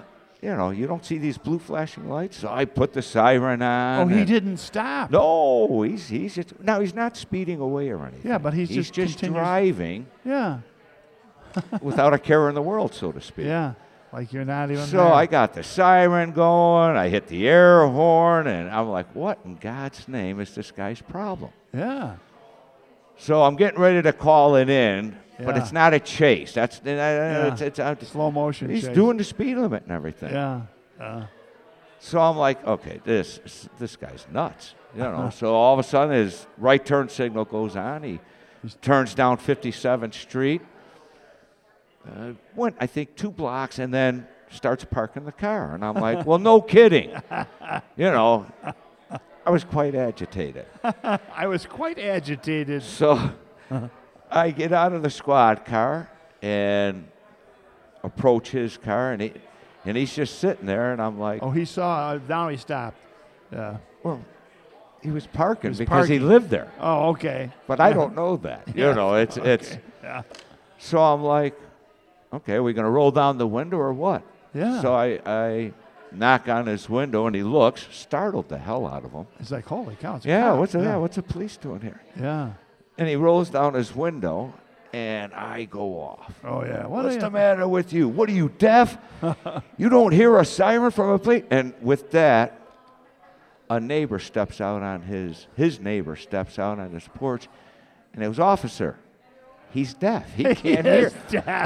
S3: you know, you don't see these blue flashing lights. So I put the siren on.
S2: Oh, he
S3: and-
S2: didn't stop.
S3: No, he's he's just now he's not speeding away or anything.
S2: Yeah, but he's
S3: he's
S2: just
S3: just
S2: continues-
S3: driving
S2: Yeah.
S3: without a care in the world, so to speak.
S2: Yeah. Like you're not even
S3: So
S2: there.
S3: I got the siren going. I hit the air horn, and I'm like, "What in God's name is this guy's problem?"
S2: Yeah.
S3: So I'm getting ready to call it in, but
S2: Yeah.
S3: it's not a chase. That's uh, it's, it's, uh,
S2: Slow motion.
S3: he's
S2: chase.
S3: doing the speed limit and everything.
S2: Yeah. Uh,
S3: So I'm like, okay, this this guy's nuts, you know. So all of a sudden, his right turn signal goes on. He turns down fifty-seventh Street. Uh, went, I think, two blocks, and then starts parking the car. And I'm like, well, no kidding. You know, I was quite agitated.
S2: I was quite agitated.
S3: So I get out of the squad car and approach his car, and he, and he's just sitting there, and I'm like,
S2: Oh, he saw. Uh, now he stopped. Yeah.
S3: well, he was parking
S2: was
S3: because he
S2: parking.
S3: lived there.
S2: Oh, okay.
S3: But I don't know that. You
S2: Yeah.
S3: know, it's it's.
S2: Yeah.
S3: So I'm like, okay, are we gonna roll down the window or what?
S2: Yeah.
S3: So I I knock on his window, and he looks, startled the hell out of him.
S2: It's like, holy cow. It's a
S3: Yeah,
S2: cop.
S3: what's the,
S2: yeah.
S3: yeah, what's the police doing here?
S2: Yeah.
S3: And he rolls down his window, and I go off.
S2: Oh, yeah. What
S3: What's
S2: are
S3: the
S2: you-
S3: matter with you? What are you, deaf? You don't hear a siren from a police? And with that, a neighbor steps out on his, his neighbor steps out on his porch, and it was officer. He's deaf. He can't hear.
S2: He's deaf.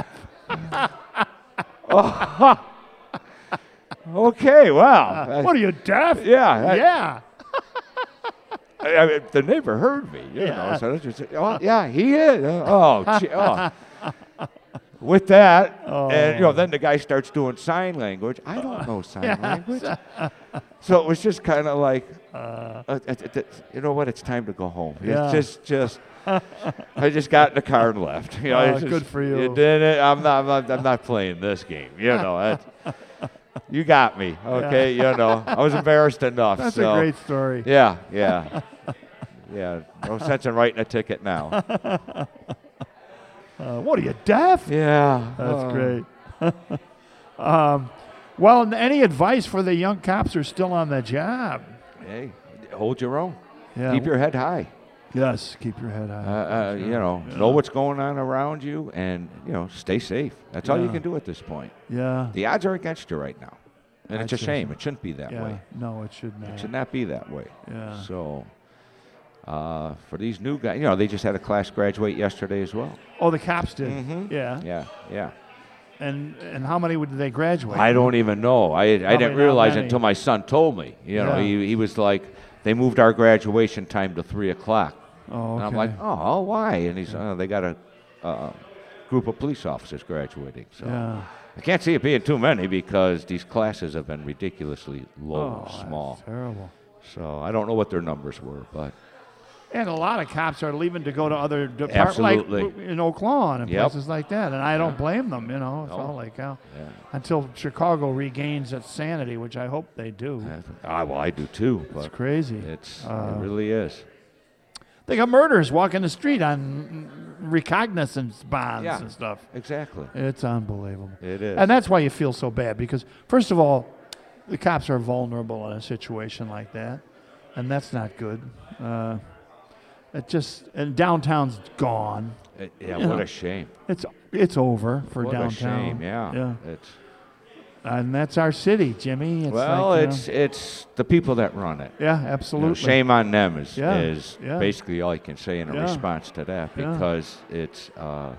S3: Okay, wow.
S2: What are you, deaf?
S3: yeah. I-
S2: Yeah.
S3: I, I, the neighbor heard me, you
S2: Yeah.
S3: know. So that's just, oh, yeah, he is. Oh, gee, oh. With that, and you know, then the guy starts doing sign language. I don't know sign language, so it was just kind of like, uh, it, it, it- you know what? It's time to go home.
S2: Yeah.
S3: It's just, just. I just got in the car and left. You know,
S2: Oh,
S3: it's just-
S2: good for you.
S3: You did it. I'm not. I'm not, I'm not playing this game. You know. That, you got me. Okay. You know. I was embarrassed enough.
S2: That's
S3: so.
S2: a great story.
S3: Yeah, yeah. Yeah, no sense in writing a ticket now.
S2: Uh, what are you, deaf?
S3: Yeah.
S2: That's
S3: oh.
S2: great. um, well, and any advice for the young cops who are still on the job?
S3: Hey, hold your own.
S2: Yeah.
S3: Keep your head high.
S2: Yes, keep your head
S3: Uh,
S2: high.
S3: uh, you know, know what's going on around you, and you know, stay safe. That's all you
S2: Yeah.
S3: can do at this point.
S2: Yeah.
S3: The odds are against you right now, and it's a
S2: I'd say
S3: shame.
S2: so.
S3: It shouldn't be that
S2: Yeah.
S3: way.
S2: No, it should not.
S3: It should not be that way.
S2: Yeah.
S3: So, uh, for these new guys, you know, they just had a class graduate yesterday as well.
S2: Oh, the cops did.
S3: Mhm.
S2: Yeah.
S3: Yeah, yeah.
S2: And and how many would they graduate?
S3: I don't even know. I, I didn't
S2: not
S3: realize it
S2: many.
S3: until my son told me. You know,
S2: Yeah.
S3: he, he was like, they moved our graduation time to three o'clock.
S2: Oh, okay.
S3: And I'm like, oh, why? And he's, oh, they got a uh, group of police officers graduating. So
S2: Yeah.
S3: I can't see it being too many because these classes have been ridiculously low,
S2: Oh,
S3: small.
S2: that's terrible.
S3: So I don't know what their numbers were, but
S2: And a lot of cops are leaving to go to other departments, like
S3: Absolutely.
S2: w- in Oak Lawn and
S3: Yep.
S2: places like that. And I don't blame them, you know. It's
S3: No.
S2: all like, oh,
S3: yeah.
S2: until Chicago regains its sanity, which I hope they do.
S3: Ah, well, I do too,
S2: It's
S3: but
S2: crazy.
S3: it's,
S2: Uh,
S3: it really is.
S2: They got murderers walking the street on recognizance bonds
S3: Yeah.
S2: and stuff.
S3: Exactly.
S2: It's unbelievable.
S3: It is.
S2: And that's why you feel so bad because, first of all, the cops are vulnerable in a situation like that, and that's not good. Uh, it just and downtown's gone.
S3: It- yeah,
S2: you
S3: what
S2: know,
S3: a shame.
S2: It's it's over for
S3: What
S2: downtown.
S3: a shame, yeah.
S2: yeah.
S3: It's,
S2: And that's our city, Jimmy. It's
S3: well,
S2: like, you know-
S3: it's it's the people that run it.
S2: yeah,
S3: You know,
S2: absolutely.
S3: shame on them is,
S2: Yeah,
S3: is
S2: yeah.
S3: basically all I can say in a
S2: Yeah.
S3: response to that
S2: Yeah.
S3: because it's, uh,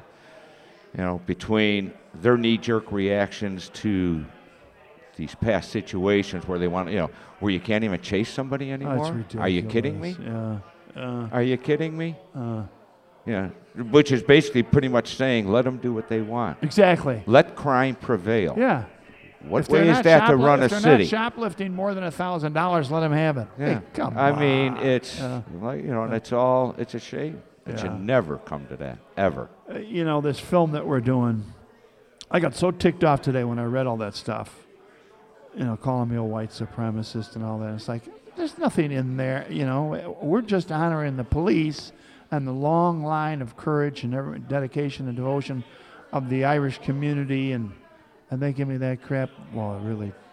S3: you know, between their knee-jerk reactions to these past situations where they want, you know, where you can't even chase somebody
S2: Oh, it's
S3: anymore.
S2: ridiculous.
S3: Are you kidding me?
S2: Yeah. Uh,
S3: Are you kidding me?
S2: uh,
S3: Yeah, which is basically pretty much saying let them do what they want.
S2: exactly.
S3: Let crime prevail.
S2: Yeah.
S3: What
S2: If they're
S3: way is
S2: not
S3: that to
S2: shopli-
S3: run a
S2: if they're
S3: city?
S2: not shoplifting more than a thousand dollars, let them have it.
S3: Yeah.
S2: Hey, come
S3: I
S2: on.
S3: mean, it's
S2: Yeah.
S3: like, you know, and it's all, it's a shame. It
S2: Yeah.
S3: should never come to that, ever.
S2: Uh, you know, this film that we're doing, I got so ticked off today when I read all that stuff. You know, calling me a white supremacist and all that. It's like, there's nothing in there. You know, we're just honoring the police and the long line of courage and every, dedication and devotion of the Irish community. And, and they give me that crap. Well, it really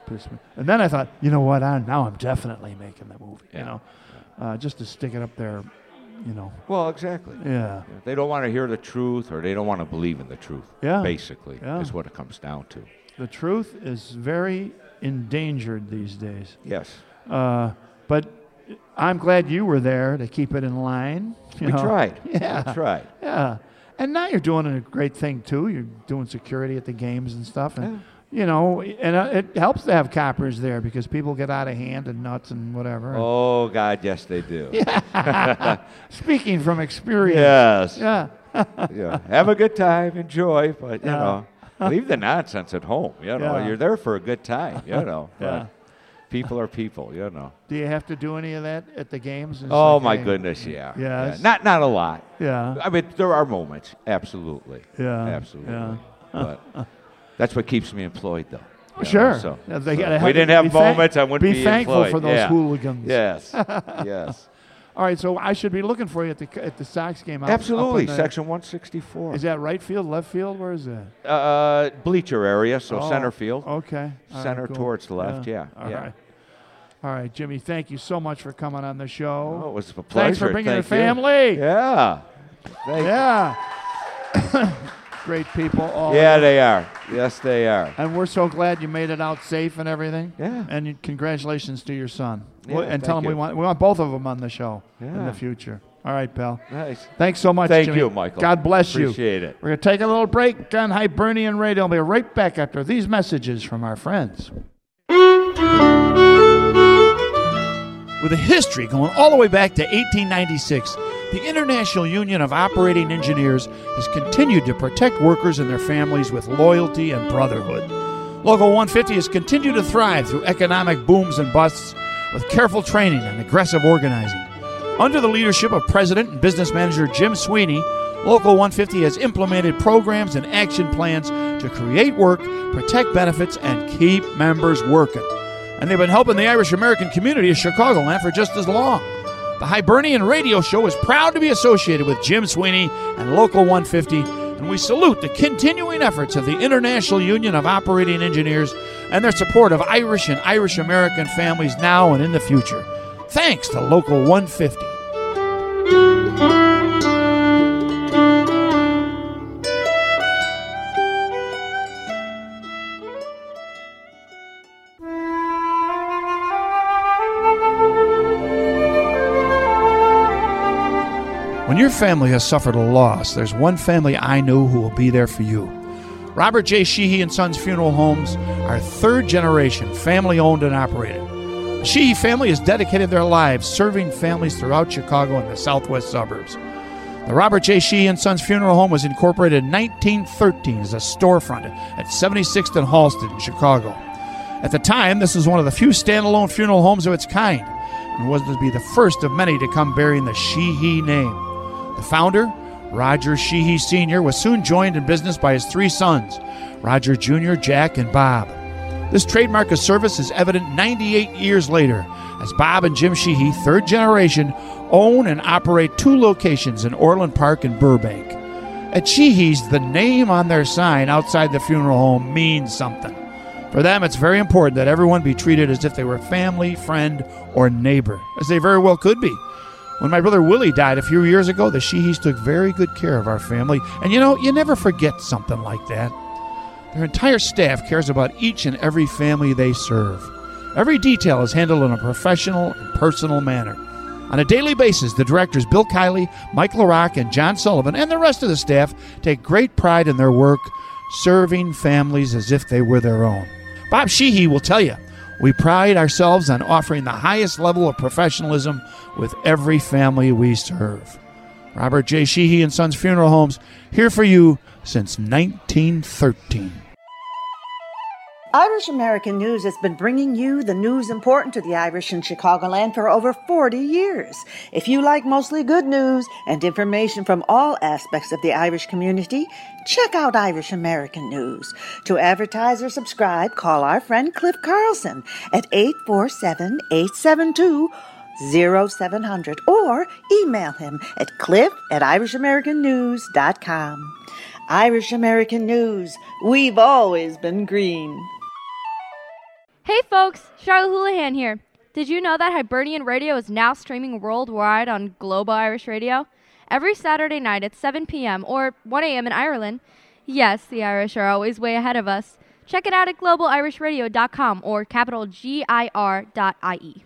S2: pissed me. And then I thought, you know what? I, now I'm definitely making the movie.
S3: Yeah.
S2: You know, uh, just to stick it up there. You know.
S3: Well, exactly.
S2: Yeah.
S3: They don't want to hear the truth, or they don't want to believe in the truth.
S2: Yeah.
S3: Basically,
S2: Yeah.
S3: is what it comes down to.
S2: The truth is very endangered these days.
S3: Yes.
S2: Uh, but I'm glad you were there to keep it in line. you
S3: We
S2: know.
S3: tried.
S2: Yeah.
S3: We tried.
S2: Yeah. And now you're doing a great thing, too. You're doing security at the games and stuff. And, you know, and uh, it helps to have coppers there because people get out of hand and nuts and whatever.
S3: Oh, God, yes, they do.
S2: Speaking from experience.
S3: Yes.
S2: Yeah.
S3: Yeah. Have a good time. Enjoy. But, you
S2: Yeah.
S3: know, leave the nonsense at home. You know,
S2: Yeah.
S3: you're there for a good time, you know.
S2: Yeah.
S3: But people are people, you know.
S2: Do you have to do any of that at the games? It's
S3: Oh,
S2: like,
S3: my
S2: hey,
S3: goodness, yeah.
S2: Yes.
S3: Yeah. Not, not a lot.
S2: Yeah.
S3: I mean, there are moments. Absolutely.
S2: Yeah.
S3: Absolutely.
S2: Yeah.
S3: But that's what keeps me employed, though. you know,
S2: Sure.
S3: so-
S2: Yeah, they
S3: so
S2: gotta
S3: if
S2: have
S3: we
S2: to
S3: didn't have
S2: be thank-
S3: moments, I wouldn't be,
S2: be thankful
S3: employed.
S2: for those
S3: Yeah.
S2: hooligans.
S3: Yes. Yes.
S2: All right, so I should be looking for you at the at the Sox game. Up, up
S3: Absolutely.
S2: in the-
S3: Section one sixty-four.
S2: Is that right field, left field? Where is that?
S3: Uh, bleacher area, so
S2: Oh,
S3: center field.
S2: Okay. All
S3: Center
S2: right, cool.
S3: towards the left, yeah,
S2: All
S3: yeah.
S2: right. All right, Jimmy, thank you so much for coming on the show.
S3: Oh, it was a pleasure.
S2: Thanks for bringing
S3: Thank
S2: the
S3: you.
S2: family.
S3: Yeah. Thank
S2: Yeah. Great people all.
S3: Yeah, they are. Yes, they are.
S2: And we're so glad you made it out safe and everything.
S3: Yeah.
S2: And you- congratulations to your son.
S3: Yeah,
S2: Well, and tell him
S3: thank
S2: we
S3: you.
S2: want we want both of them on the show in
S3: Yeah.
S2: the future. All right, pal.
S3: Nice.
S2: Thanks so much,
S3: Thank
S2: Jimmy.
S3: you, Michael.
S2: God bless you.
S3: Appreciate it.
S2: We're going to take a little break on Hibernian Radio. We'll be right back after these messages from our friends. With a history going all the way back to eighteen ninety-six, the International Union of Operating Engineers has continued to protect workers and their families with loyalty and brotherhood. Local one fifty has continued to thrive through economic booms and busts with careful training and aggressive organizing. Under the leadership of President and Business Manager Jim Sweeney, Local one fifty has implemented programs and action plans to create work, protect benefits, and keep members working. And they've been helping the Irish American community of Chicagoland for just as long. The Hibernian Radio Show is proud to be associated with Jim Sweeney and Local one fifty, and we salute the continuing efforts of the International Union of Operating Engineers and their support of Irish and Irish American families now and in the future. Thanks to Local one fifty. When your family has suffered a loss, there's one family I know who will be there for you. Robert J. Sheehy and Sons Funeral Homes are third generation, family owned and operated. The Sheehy family has dedicated their lives serving families throughout Chicago and the southwest suburbs. The Robert J. Sheehy and Sons Funeral Home was incorporated in nineteen thirteen as a storefront at seventy-sixth and Halsted in Chicago. At the time, this was one of the few standalone funeral homes of its kind and was to be the first of many to come bearing the Sheehy name. The founder, Roger Sheehy Senior, was soon joined in business by his three sons, Roger Junior, Jack, and Bob. This trademark of service is evident ninety-eight years later, as Bob and Jim Sheehy, third generation, own and operate two locations in Orland Park and Burbank. At Sheehy's, the name on their sign outside the funeral home means something. For them, it's very important that everyone be treated as if they were family, friend, or neighbor, as they very well could be. When my brother Willie died a few years ago, the Sheehys took very good care of our family. And you know, you never forget something like that. Their entire staff cares about each and every family they serve. Every detail is handled in a professional and personal manner. On a daily basis, the directors Bill Kiley, Mike LaRock, and John Sullivan, and the rest of the staff take great pride in their work, serving families as if they were their own. Bob Sheehy will tell you, we pride ourselves on offering the highest level of professionalism with every family we serve. Robert J. Sheehy and Sons Funeral Homes, here for you since nineteen thirteen.
S4: Irish American News has been bringing you the news important to the Irish in Chicagoland for over forty years. If you like mostly good news and information from all aspects of the Irish community, check out Irish American News. To advertise or subscribe, call our friend Cliff Carlson at eight four seven, eight seven two, zero seven zero zero or email him at cliff at irish american news dot com. Irish American News, we've always been green.
S5: Hey folks, Charlotte Houlihan here. Did you know that Hibernian Radio is now streaming worldwide on Global Irish Radio? Every Saturday night at seven p.m. or one a.m. in Ireland. Yes, the Irish are always way ahead of us. Check it out at global irish radio dot com or capital G I R dot I E.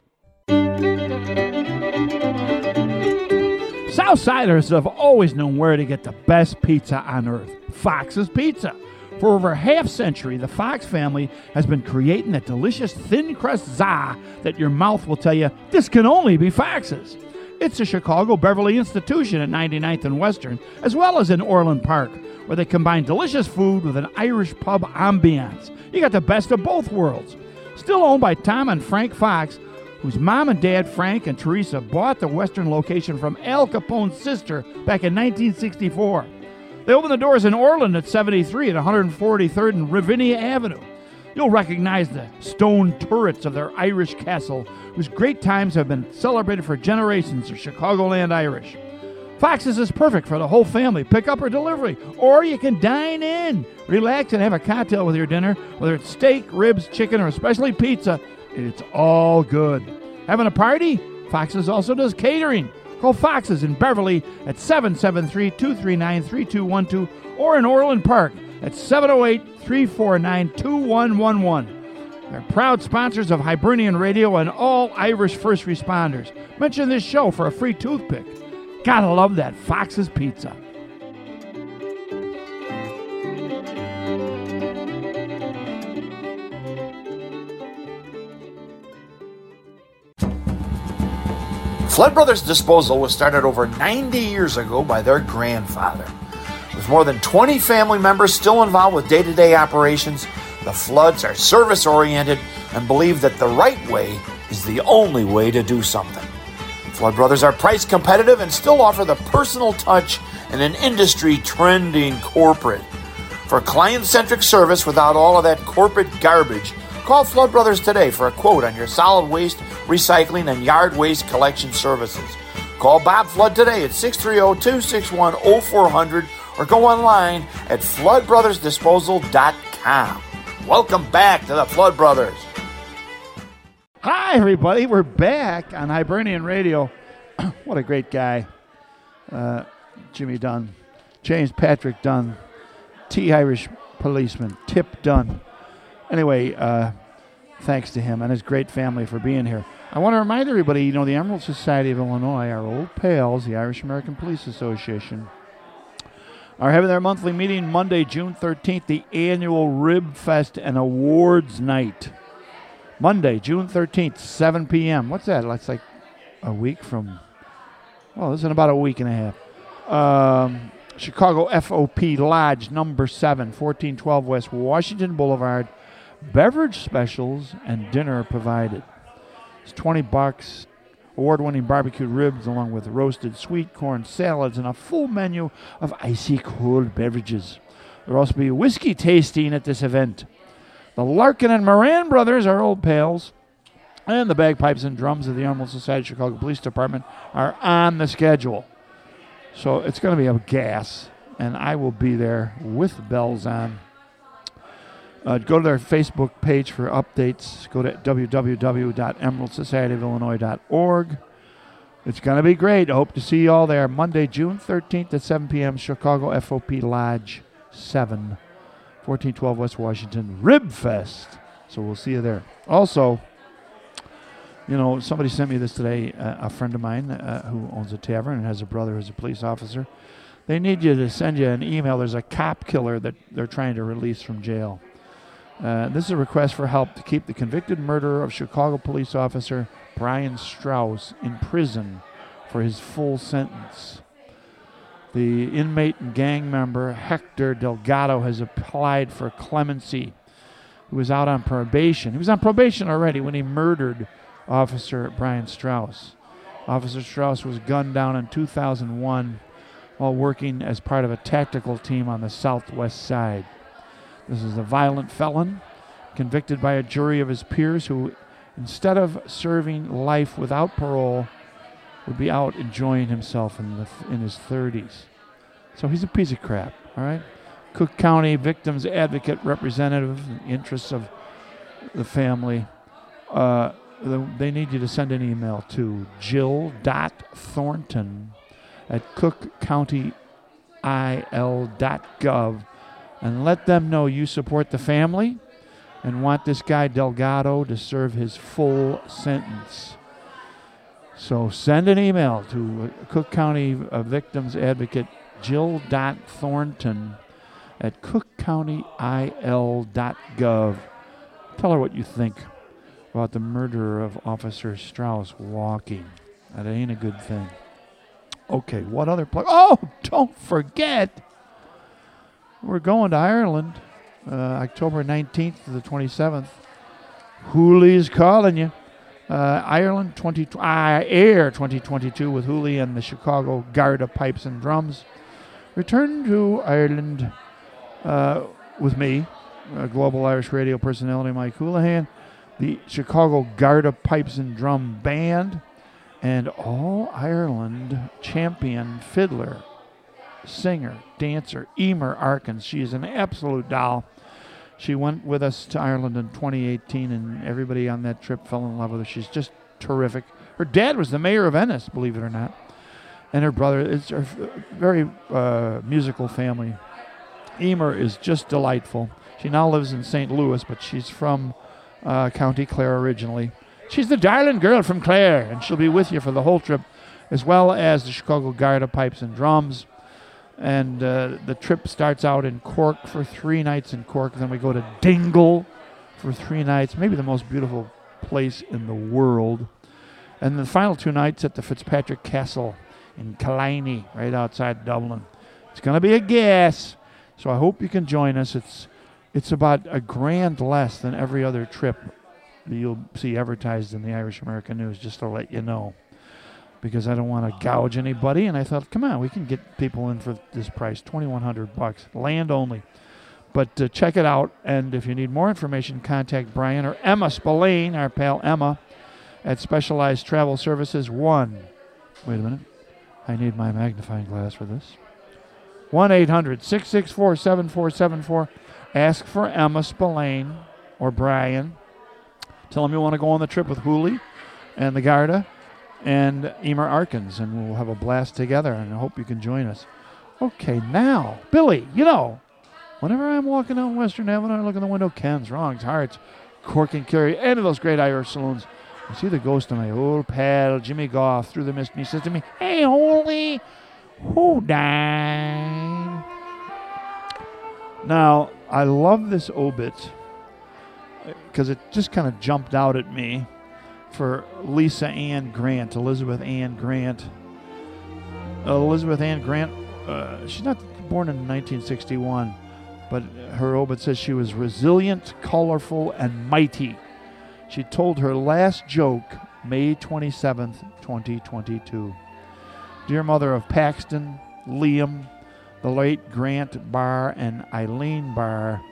S2: Southsiders have always known where to get the best pizza on earth. Fox's Pizza. For over half century, the Fox family has been creating that delicious thin crust za that your mouth will tell you, this can only be Fox's. It's a Chicago Beverly institution at ninety-ninth and Western, as well as in Orland Park, where they combine delicious food with an Irish pub ambiance. You got the best of both worlds. Still owned by Tom and Frank Fox, whose mom and dad, Frank and Teresa, bought the Western location from Al Capone's sister back in nineteen sixty-four. They opened the doors in Orland at seventy-three at one forty-third and Ravinia Avenue. You'll recognize the stone turrets of their Irish castle, whose great times have been celebrated for generations of Chicagoland Irish. Fox's is perfect for the whole family, pick up or delivery, or you can dine in. Relax and have a cocktail with your dinner, whether it's steak, ribs, chicken, or especially pizza. It's all good. Having a party? Fox's also does catering. Call Fox's in Beverly at seven seven three, two three nine, three two one two or in Orland Park at seven oh eight, three four nine, two one one one. They're proud sponsors of Hibernian Radio and all Irish first responders. Mention this show for a free toothpick. Gotta love that Fox's Pizza.
S6: Flood Brothers Disposal was started over ninety years ago by their grandfather. With more than twenty family members still involved with day-to-day operations, the Floods are service-oriented and believe that the right way is the only way to do something. Flood Brothers are price competitive and still offer the personal touch and an industry-trending corporate. For client-centric service without all of that corporate garbage, call Flood Brothers today for a quote on your solid waste, recycling, and yard waste collection services. Call Bob Flood today at six three zero, two six one, zero four zero zero or go online at flood brothers disposal dot com. Welcome back to the Flood Brothers.
S2: Hi, everybody. We're back on Hibernian Radio. What a great guy. Uh, Jimmy Dunn. James Patrick Dunn. T-Irish policeman. Tip Dunn. Anyway, uh, thanks to him and his great family for being here. I want to remind everybody, you know, the Emerald Society of Illinois, our old pals, the Irish American Police Association, are having their monthly meeting Monday, June thirteenth, the annual Rib Fest and Awards Night. Monday, June thirteenth, seven p.m. What's that? That's like a week from, well, this is in about a week and a half. Um, Chicago F O P Lodge, number seven, fourteen twelve West Washington Boulevard. Beverage specials and dinner provided. It's twenty bucks. Award-winning barbecued ribs along with roasted sweet corn salads and a full menu of icy cold beverages. There will also be whiskey tasting at this event. The Larkin and Moran brothers, our old pals, and the bagpipes and drums of the Emerald Society Chicago Police Department are on the schedule. So it's going to be a gas, and I will be there with bells on. Uh, go to their Facebook page for updates. Go to w w w dot emerald society of illinois dot org. It's going to be great. I hope to see you all there Monday, June thirteenth at seven p.m. Chicago F O P Lodge seven, fourteen twelve West Washington Rib Fest. So we'll see you there. Also, you know, somebody sent me this today, uh, a friend of mine uh, who owns a tavern and has a brother who's a police officer. They need you to send you an email. There's a cop killer that they're trying to release from jail. Uh, this is a request for help to keep the convicted murderer of Chicago police officer Brian Strauss in prison for his full sentence. The inmate and gang member Hector Delgado has applied for clemency. He was out on probation. He was on probation already when he murdered Officer Brian Strauss. Officer Strauss was gunned down in two thousand one while working as part of a tactical team on the southwest side. This is a violent felon convicted by a jury of his peers who, instead of serving life without parole, would be out enjoying himself in, the th- in his thirties. So he's a piece of crap, all right? Cook County Victims Advocate Representative, in the interests of the family, uh, the, they need you to send an email to jill dot thornton at cook county I L dot gov and let them know you support the family and want this guy Delgado to serve his full sentence. So send an email to Cook County uh, Victims Advocate jill dot thornton at cook county I L dot gov. Tell her what you think about the murder of Officer Strauss walking. That ain't a good thing. Okay, what other plug? Oh, don't forget, we're going to Ireland uh, October nineteenth to the twenty-seventh. Hooley's calling you. Uh, Ireland twenty uh, Air twenty twenty-two with Hooley and the Chicago Garda Pipes and Drums. Return to Ireland uh, with me, uh, Global Irish Radio personality Mike Houlihan, the Chicago Garda Pipes and Drum Band, and All-Ireland champion fiddler, singer, dancer, Emer Arkins. She is an absolute doll. She went with us to Ireland in twenty eighteen, and everybody on that trip fell in love with her. She's just terrific. Her dad was the mayor of Ennis, believe it or not, and her brother. It's a very uh, musical family. Emer is just delightful. She now lives in Saint Louis, but she's from uh, County Clare originally. She's the darling girl from Clare, and she'll be with you for the whole trip, as well as the Chicago Garda Pipes and Drums. And uh, the trip starts out in Cork for three nights in Cork. Then we go to Dingle for three nights, maybe the most beautiful place in the world. And the final two nights at the Fitzpatrick Castle in Killiney, right outside Dublin. It's going to be a gas, so I hope you can join us. It's it's about a grand less than every other trip that you'll see advertised in the Irish American News, just to let you know. Because I don't want to gouge anybody, and I thought, come on, we can get people in for this price, twenty-one hundred bucks, land only. But uh, check it out, and if you need more information, contact Brian or Emma Spillane, our pal Emma, at Specialized Travel Services. One, wait a minute, I need my magnifying glass for this. one eight hundred six six four seven four seven four. Ask for Emma Spillane or Brian. Tell them you want to go on the trip with Hooley and the Garda and Emer Arkins, and we'll have a blast together, and I hope you can join us. Okay, now, Billy, you know, whenever I'm walking down Western Avenue, I look in the window, Ken's, Wrongs, Hearts, Cork and Kerry, any of those great Irish saloons, I see the ghost of my old pal, Jimmy Goff, through the mist, and he says to me, hey, Holy, who died? Now, I love this obit, because it just kind of jumped out at me, for Lisa Ann Grant, Elizabeth Ann Grant. Uh, Elizabeth Ann Grant, uh, she's not born in nineteen sixty-one, but her obit says she was resilient, colorful, and mighty. She told her last joke May twenty-seventh, twenty twenty-two. Dear mother of Paxton, Liam, the late Grant Barr, and Eileen Barr.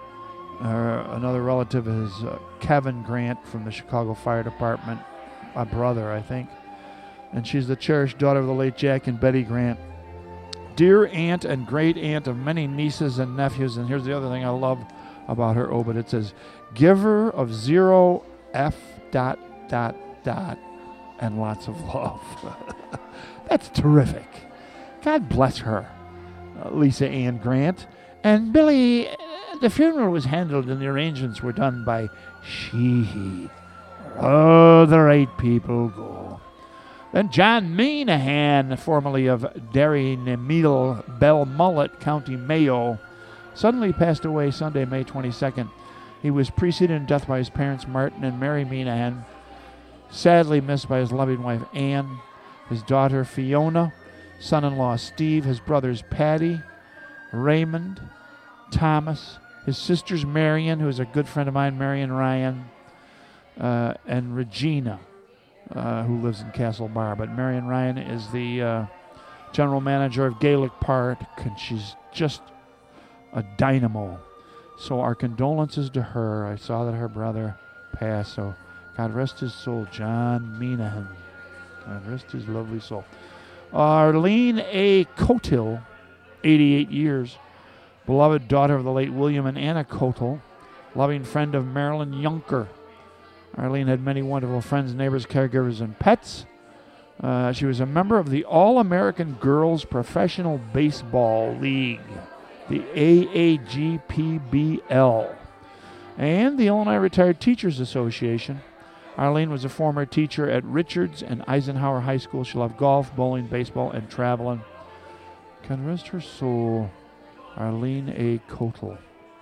S2: Uh, another relative is uh, Kevin Grant from the Chicago Fire Department, a brother, I think. And she's the cherished daughter of the late Jack and Betty Grant. Dear aunt and great aunt of many nieces and nephews. And here's the other thing I love about her obit. It says, giver of zero F dot dot dot and lots of love. That's terrific. God bless her, uh, Lisa Ann Grant. And Billy, the funeral was handled and the arrangements were done by she. Oh, the right people go. Then John Minahan, formerly of Derry Nemil Belmullet, County Mayo, suddenly passed away Sunday, May twenty-second. He was preceded in death by his parents, Martin and Mary Minahan, sadly missed by his loving wife, Anne, his daughter, Fiona, son-in-law, Steve, his brothers, Patty, Raymond, Thomas, his sisters, Marion, who is a good friend of mine, Marion Ryan, uh, and Regina, uh, who lives in Castle Bar. But Marion Ryan is the uh, general manager of Gaelic Park, and she's just a dynamo. So our condolences to her. I saw that her brother passed, so God rest his soul, John Minahan. God rest his lovely soul. Arlene A. Cotill, eighty-eight years, beloved daughter of the late William and Anna Cotill, loving friend of Marilyn Yunker. Arlene had many wonderful friends, neighbors, caregivers, and pets. Uh, she was a member of the All-American Girls Professional Baseball League, the A A G P B L, and the Illinois Retired Teachers Association. Arlene was a former teacher at Richards and Eisenhower High School. She loved golf, bowling, baseball, and traveling. God rest her soul, Arlene A. Kotel.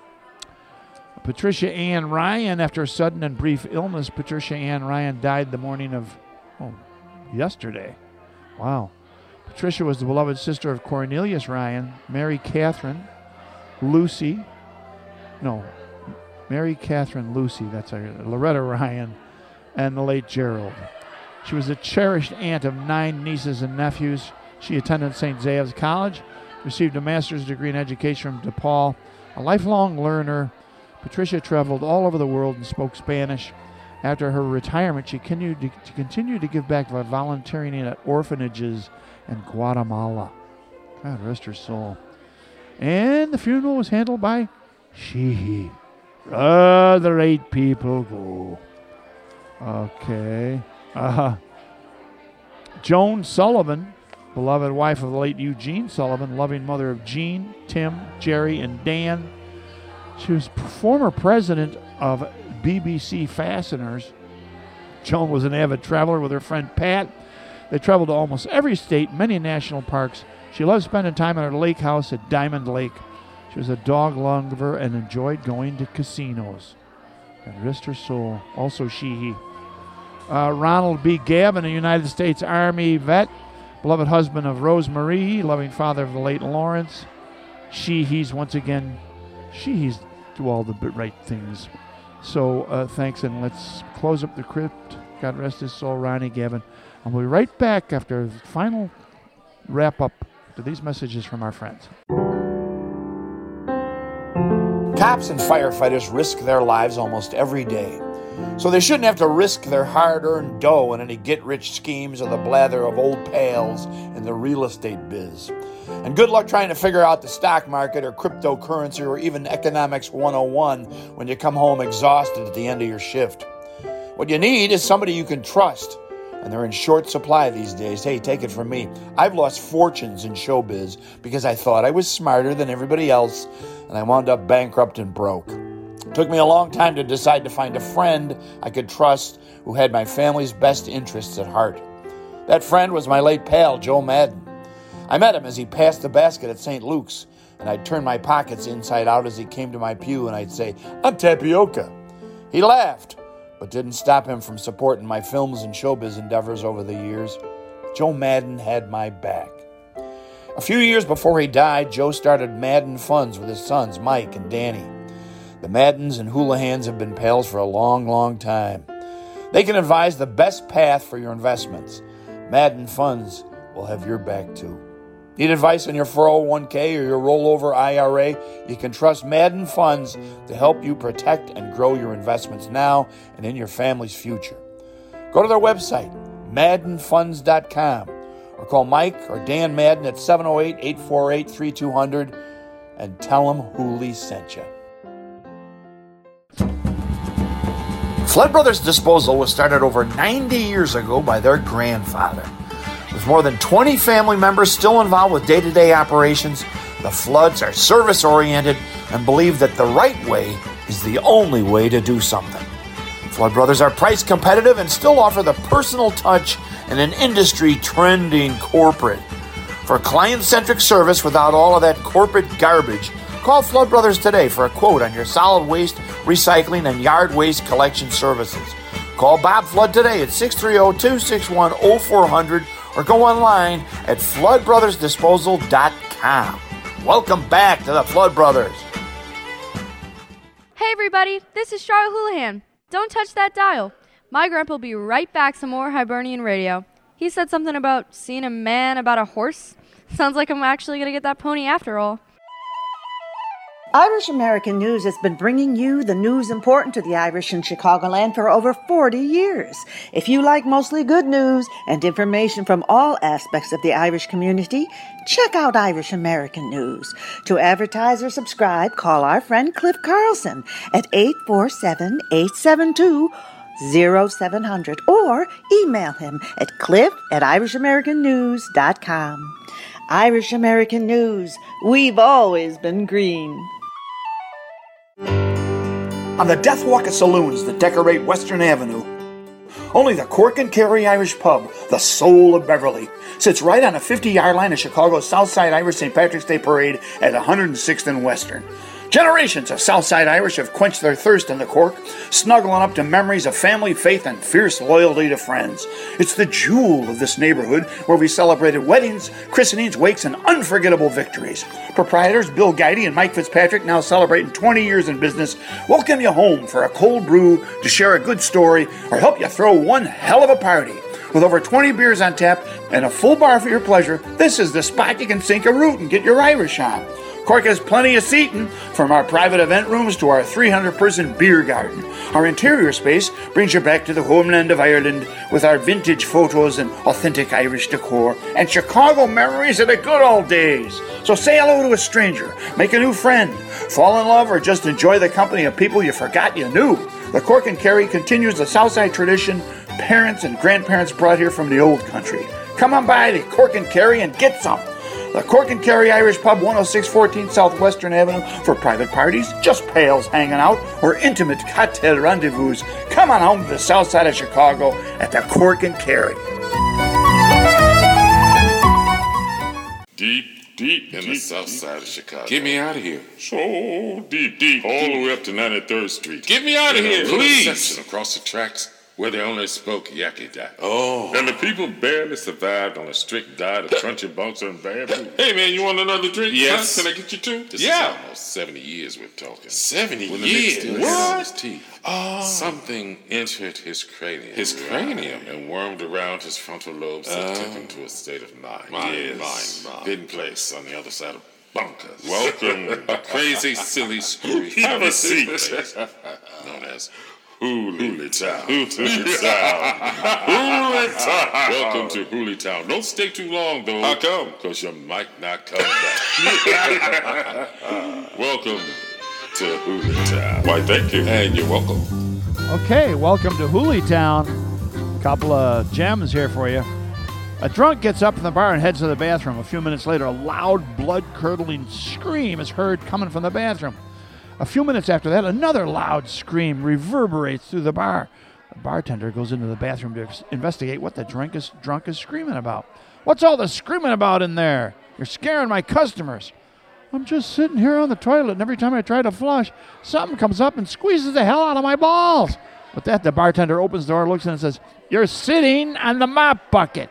S2: Patricia Ann Ryan, after a sudden and brief illness, Patricia Ann Ryan died the morning of, oh, yesterday. Wow. Patricia was the beloved sister of Cornelius Ryan, Mary Catherine, Lucy, no, Mary Catherine Lucy, that's her, Loretta Ryan, and the late Gerald. She was a cherished aunt of nine nieces and nephews. She attended Saint Zave's College, received a master's degree in education from DePaul. A lifelong learner, Patricia traveled all over the world and spoke Spanish. After her retirement, she continued to, to continue to give back by volunteering at orphanages in Guatemala. God rest her soul. And the funeral was handled by Sheehy. Rather eight people go. Okay. Uh, Joan Sullivan, beloved wife of the late Eugene Sullivan, loving mother of Gene, Tim, Jerry, and Dan. She was former president of B B C Fasteners. Joan was an avid traveler with her friend Pat. They traveled to almost every state, many national parks. She loved spending time at her lake house at Diamond Lake. She was a dog lover and enjoyed going to casinos. And rest her soul. Also Sheehy. Uh, Ronald B. Gavin, a United States Army vet, beloved husband of Rose Marie, loving father of the late Lawrence. Sheehy's, once again, Sheehy's do all the right things. So uh, thanks, and let's close up the crypt. God rest his soul, Ronnie Gavin. And we'll be right back after the final wrap-up to these messages from our friends.
S6: Cops and firefighters risk their lives almost every day, so they shouldn't have to risk their hard-earned dough in any get-rich schemes or the blather of old pals in the real estate biz. And good luck trying to figure out the stock market or cryptocurrency or even economics one oh one when you come home exhausted at the end of your shift. What you need is somebody you can trust, and they're in short supply these days. Hey, take it from me. I've lost fortunes in showbiz because I thought I was smarter than everybody else, and I wound up bankrupt and broke. It took me a long time to decide to find a friend I could trust who had my family's best interests at heart. That friend was my late pal, Joe Madden. I met him as he passed the basket at Saint Luke's, and I'd turn my pockets inside out as he came to my pew, and I'd say, "I'm tapioca." He laughed, but didn't stop him from supporting my films and showbiz endeavors over the years. Joe Madden had my back. A few years before he died, Joe started Madden Funds with his sons, Mike and Danny. The Maddens and Hoolahans have been pals for a long, long time. They can advise the best path for your investments. Madden Funds will have your back too. Need advice on your four oh one k or your rollover I R A? You can trust Madden Funds to help you protect and grow your investments now and in your family's future. Go to their website, madden funds dot com, or call Mike or Dan Madden at seven oh eight, eight four eight, three two zero zero and tell them Hooley sent you. Flood Brothers Disposal was started over ninety years ago by their grandfather. With more than twenty family members still involved with day-to-day operations, the Floods are service-oriented and believe that the right way is the only way to do something. Flood Brothers are price competitive and still offer the personal touch and an industry-trending corporate. For client-centric service without all of that corporate garbage, call Flood Brothers today for a quote on your solid waste, recycling, and yard waste collection services. Call Bob Flood today at six three zero, two six one, zero four zero zero or go online at flood brothers disposal dot com. Welcome back to the Flood Brothers.
S5: Hey everybody, this is Charlotte Houlihan. Don't touch that dial. My grandpa will be right back some more Hibernian Radio. He said something about seeing a man about a horse. Sounds like I'm actually going to get that pony after all.
S4: Irish American News has been bringing you the news important to the Irish in Chicagoland for over forty years. If you like mostly good news and information from all aspects of the Irish community, check out Irish American News. To advertise or subscribe, call our friend Cliff Carlson at eight four seven, eight seven two, zero seven zero zero or email him at cliff at irish american news dot com. Irish American News, we've always been green.
S6: On the Death Walk of saloons that decorate Western Avenue, only the Cork and Kerry Irish Pub, the soul of Beverly, sits right on a fifty-yard line of Chicago's Southside Irish Saint Patrick's Day Parade at one hundred sixth and Western. Generations of Southside Irish have quenched their thirst in the Cork, snuggling up to memories of family, faith, and fierce loyalty to friends. It's the jewel of this neighborhood where we celebrated weddings, christenings, wakes, and unforgettable victories. Proprietors Bill Guidey and Mike Fitzpatrick, now celebrating twenty years in business, welcome you home for a cold brew, to share a good story, or help you throw one hell of a party. With over twenty beers on tap and a full bar for your pleasure, this is the spot you can sink a root and get your Irish on. Cork has plenty of seating, from our private event rooms to our three hundred person beer garden. Our interior space brings you back to the homeland of Ireland with our vintage photos and authentic Irish decor and Chicago memories of the good old days. So say hello to a stranger, make a new friend, fall in love, or just enjoy the company of people you forgot you knew. The Cork and Kerry continues the Southside tradition parents and grandparents brought here from the old country. Come on by to Cork and Kerry and get some. The Cork and Kerry Irish Pub, one oh six fourteen South Western Avenue, for private parties, just pals hanging out, or intimate cocktail rendezvous. Come on home to the south side of Chicago at the Cork and Kerry.
S7: Deep, deep in deep, the south deep. Side of Chicago. Get me out of here. So deep, deep, all deep. The way up to ninety-third Street. Get me out of here, please. Section across the tracks where they only spoke Yakety. Oh. And the people barely survived on a strict diet of crunchy bunks and bad food. Hey, man, you want another drink? Yes. Huh? Can I get you two? This yeah. is almost seventy years we're talking. seventy when the years? Still what? On his teeth. Oh. Something entered his cranium. His cranium? And wormed around his frontal lobes and uh, took him to a state of mind. Mind, yes. mind, mind. Hidden place on the other side of bunkers. Welcome. A crazy, silly, screwy. Have a seat. Known as Hooley Town. Hooley Town. Hooley Town. Welcome to Hooley Town. Don't stay too long, though. How come? Because you might not come back. Welcome to Hooley Town. Why, thank you. And you're welcome.
S2: Okay, welcome to Hooley Town. A couple of gems here for you. A drunk gets up from the bar and heads to the bathroom. A few minutes later, a loud, blood-curdling scream is heard coming from the bathroom. A few minutes after that, another loud scream reverberates through the bar. The bartender goes into the bathroom to investigate what the drunk is, drunk is screaming about. What's all the screaming about in there? You're scaring my customers. I'm just sitting here on the toilet, and every time I try to flush, something comes up and squeezes the hell out of my balls. With that, the bartender opens the door, looks in, and says, "You're sitting on the mop bucket."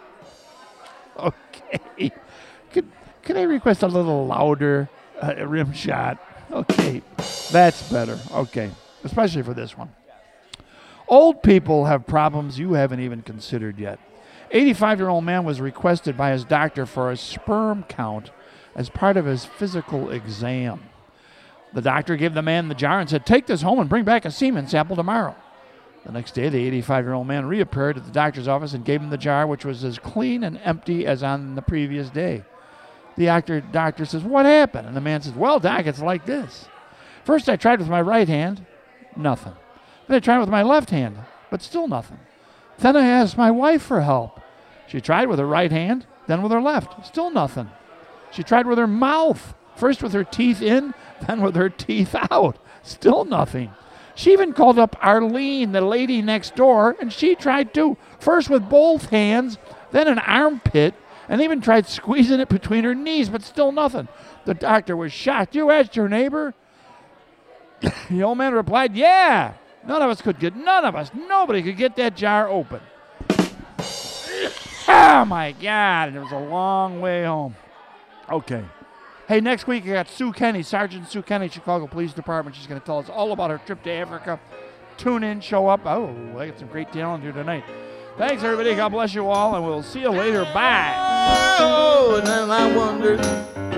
S2: Okay. Could, could I request a little louder uh, rim shot? Okay, that's better. Okay, especially for this one. Old people have problems you haven't even considered yet. eighty-five-year-old man was requested by his doctor for a sperm count as part of his physical exam. The doctor gave the man the jar and said, "Take this home and bring back a semen sample tomorrow." The next day, the eighty-five-year-old man reappeared at the doctor's office and gave him the jar, which was as clean and empty as on the previous day. The doctor, doctor says, "What happened?" And the man says, "Well, doc, it's like this. First I tried with my right hand, nothing. Then I tried with my left hand, but still nothing. Then I asked my wife for help. She tried with her right hand, then with her left, still nothing. She tried with her mouth, first with her teeth in, then with her teeth out, still nothing. She even called up Arlene, the lady next door, and she tried too, first with both hands, then an armpit, and even tried squeezing it between her knees, but still nothing." The doctor was shocked. "You asked your neighbor?" The old man replied, "Yeah. None of us could get, none of us, nobody could get that jar open." Oh, my God. And it was a long way home. Okay. Hey, next week I got Sue Kenny, Sergeant Sue Kenny, Chicago Police Department. She's going to tell us all about her trip to Africa. Tune in, show up. Oh, I got some great talent here tonight. Thanks, everybody. God bless you all, and we'll see you later. Bye.
S1: Oh, and then I wondered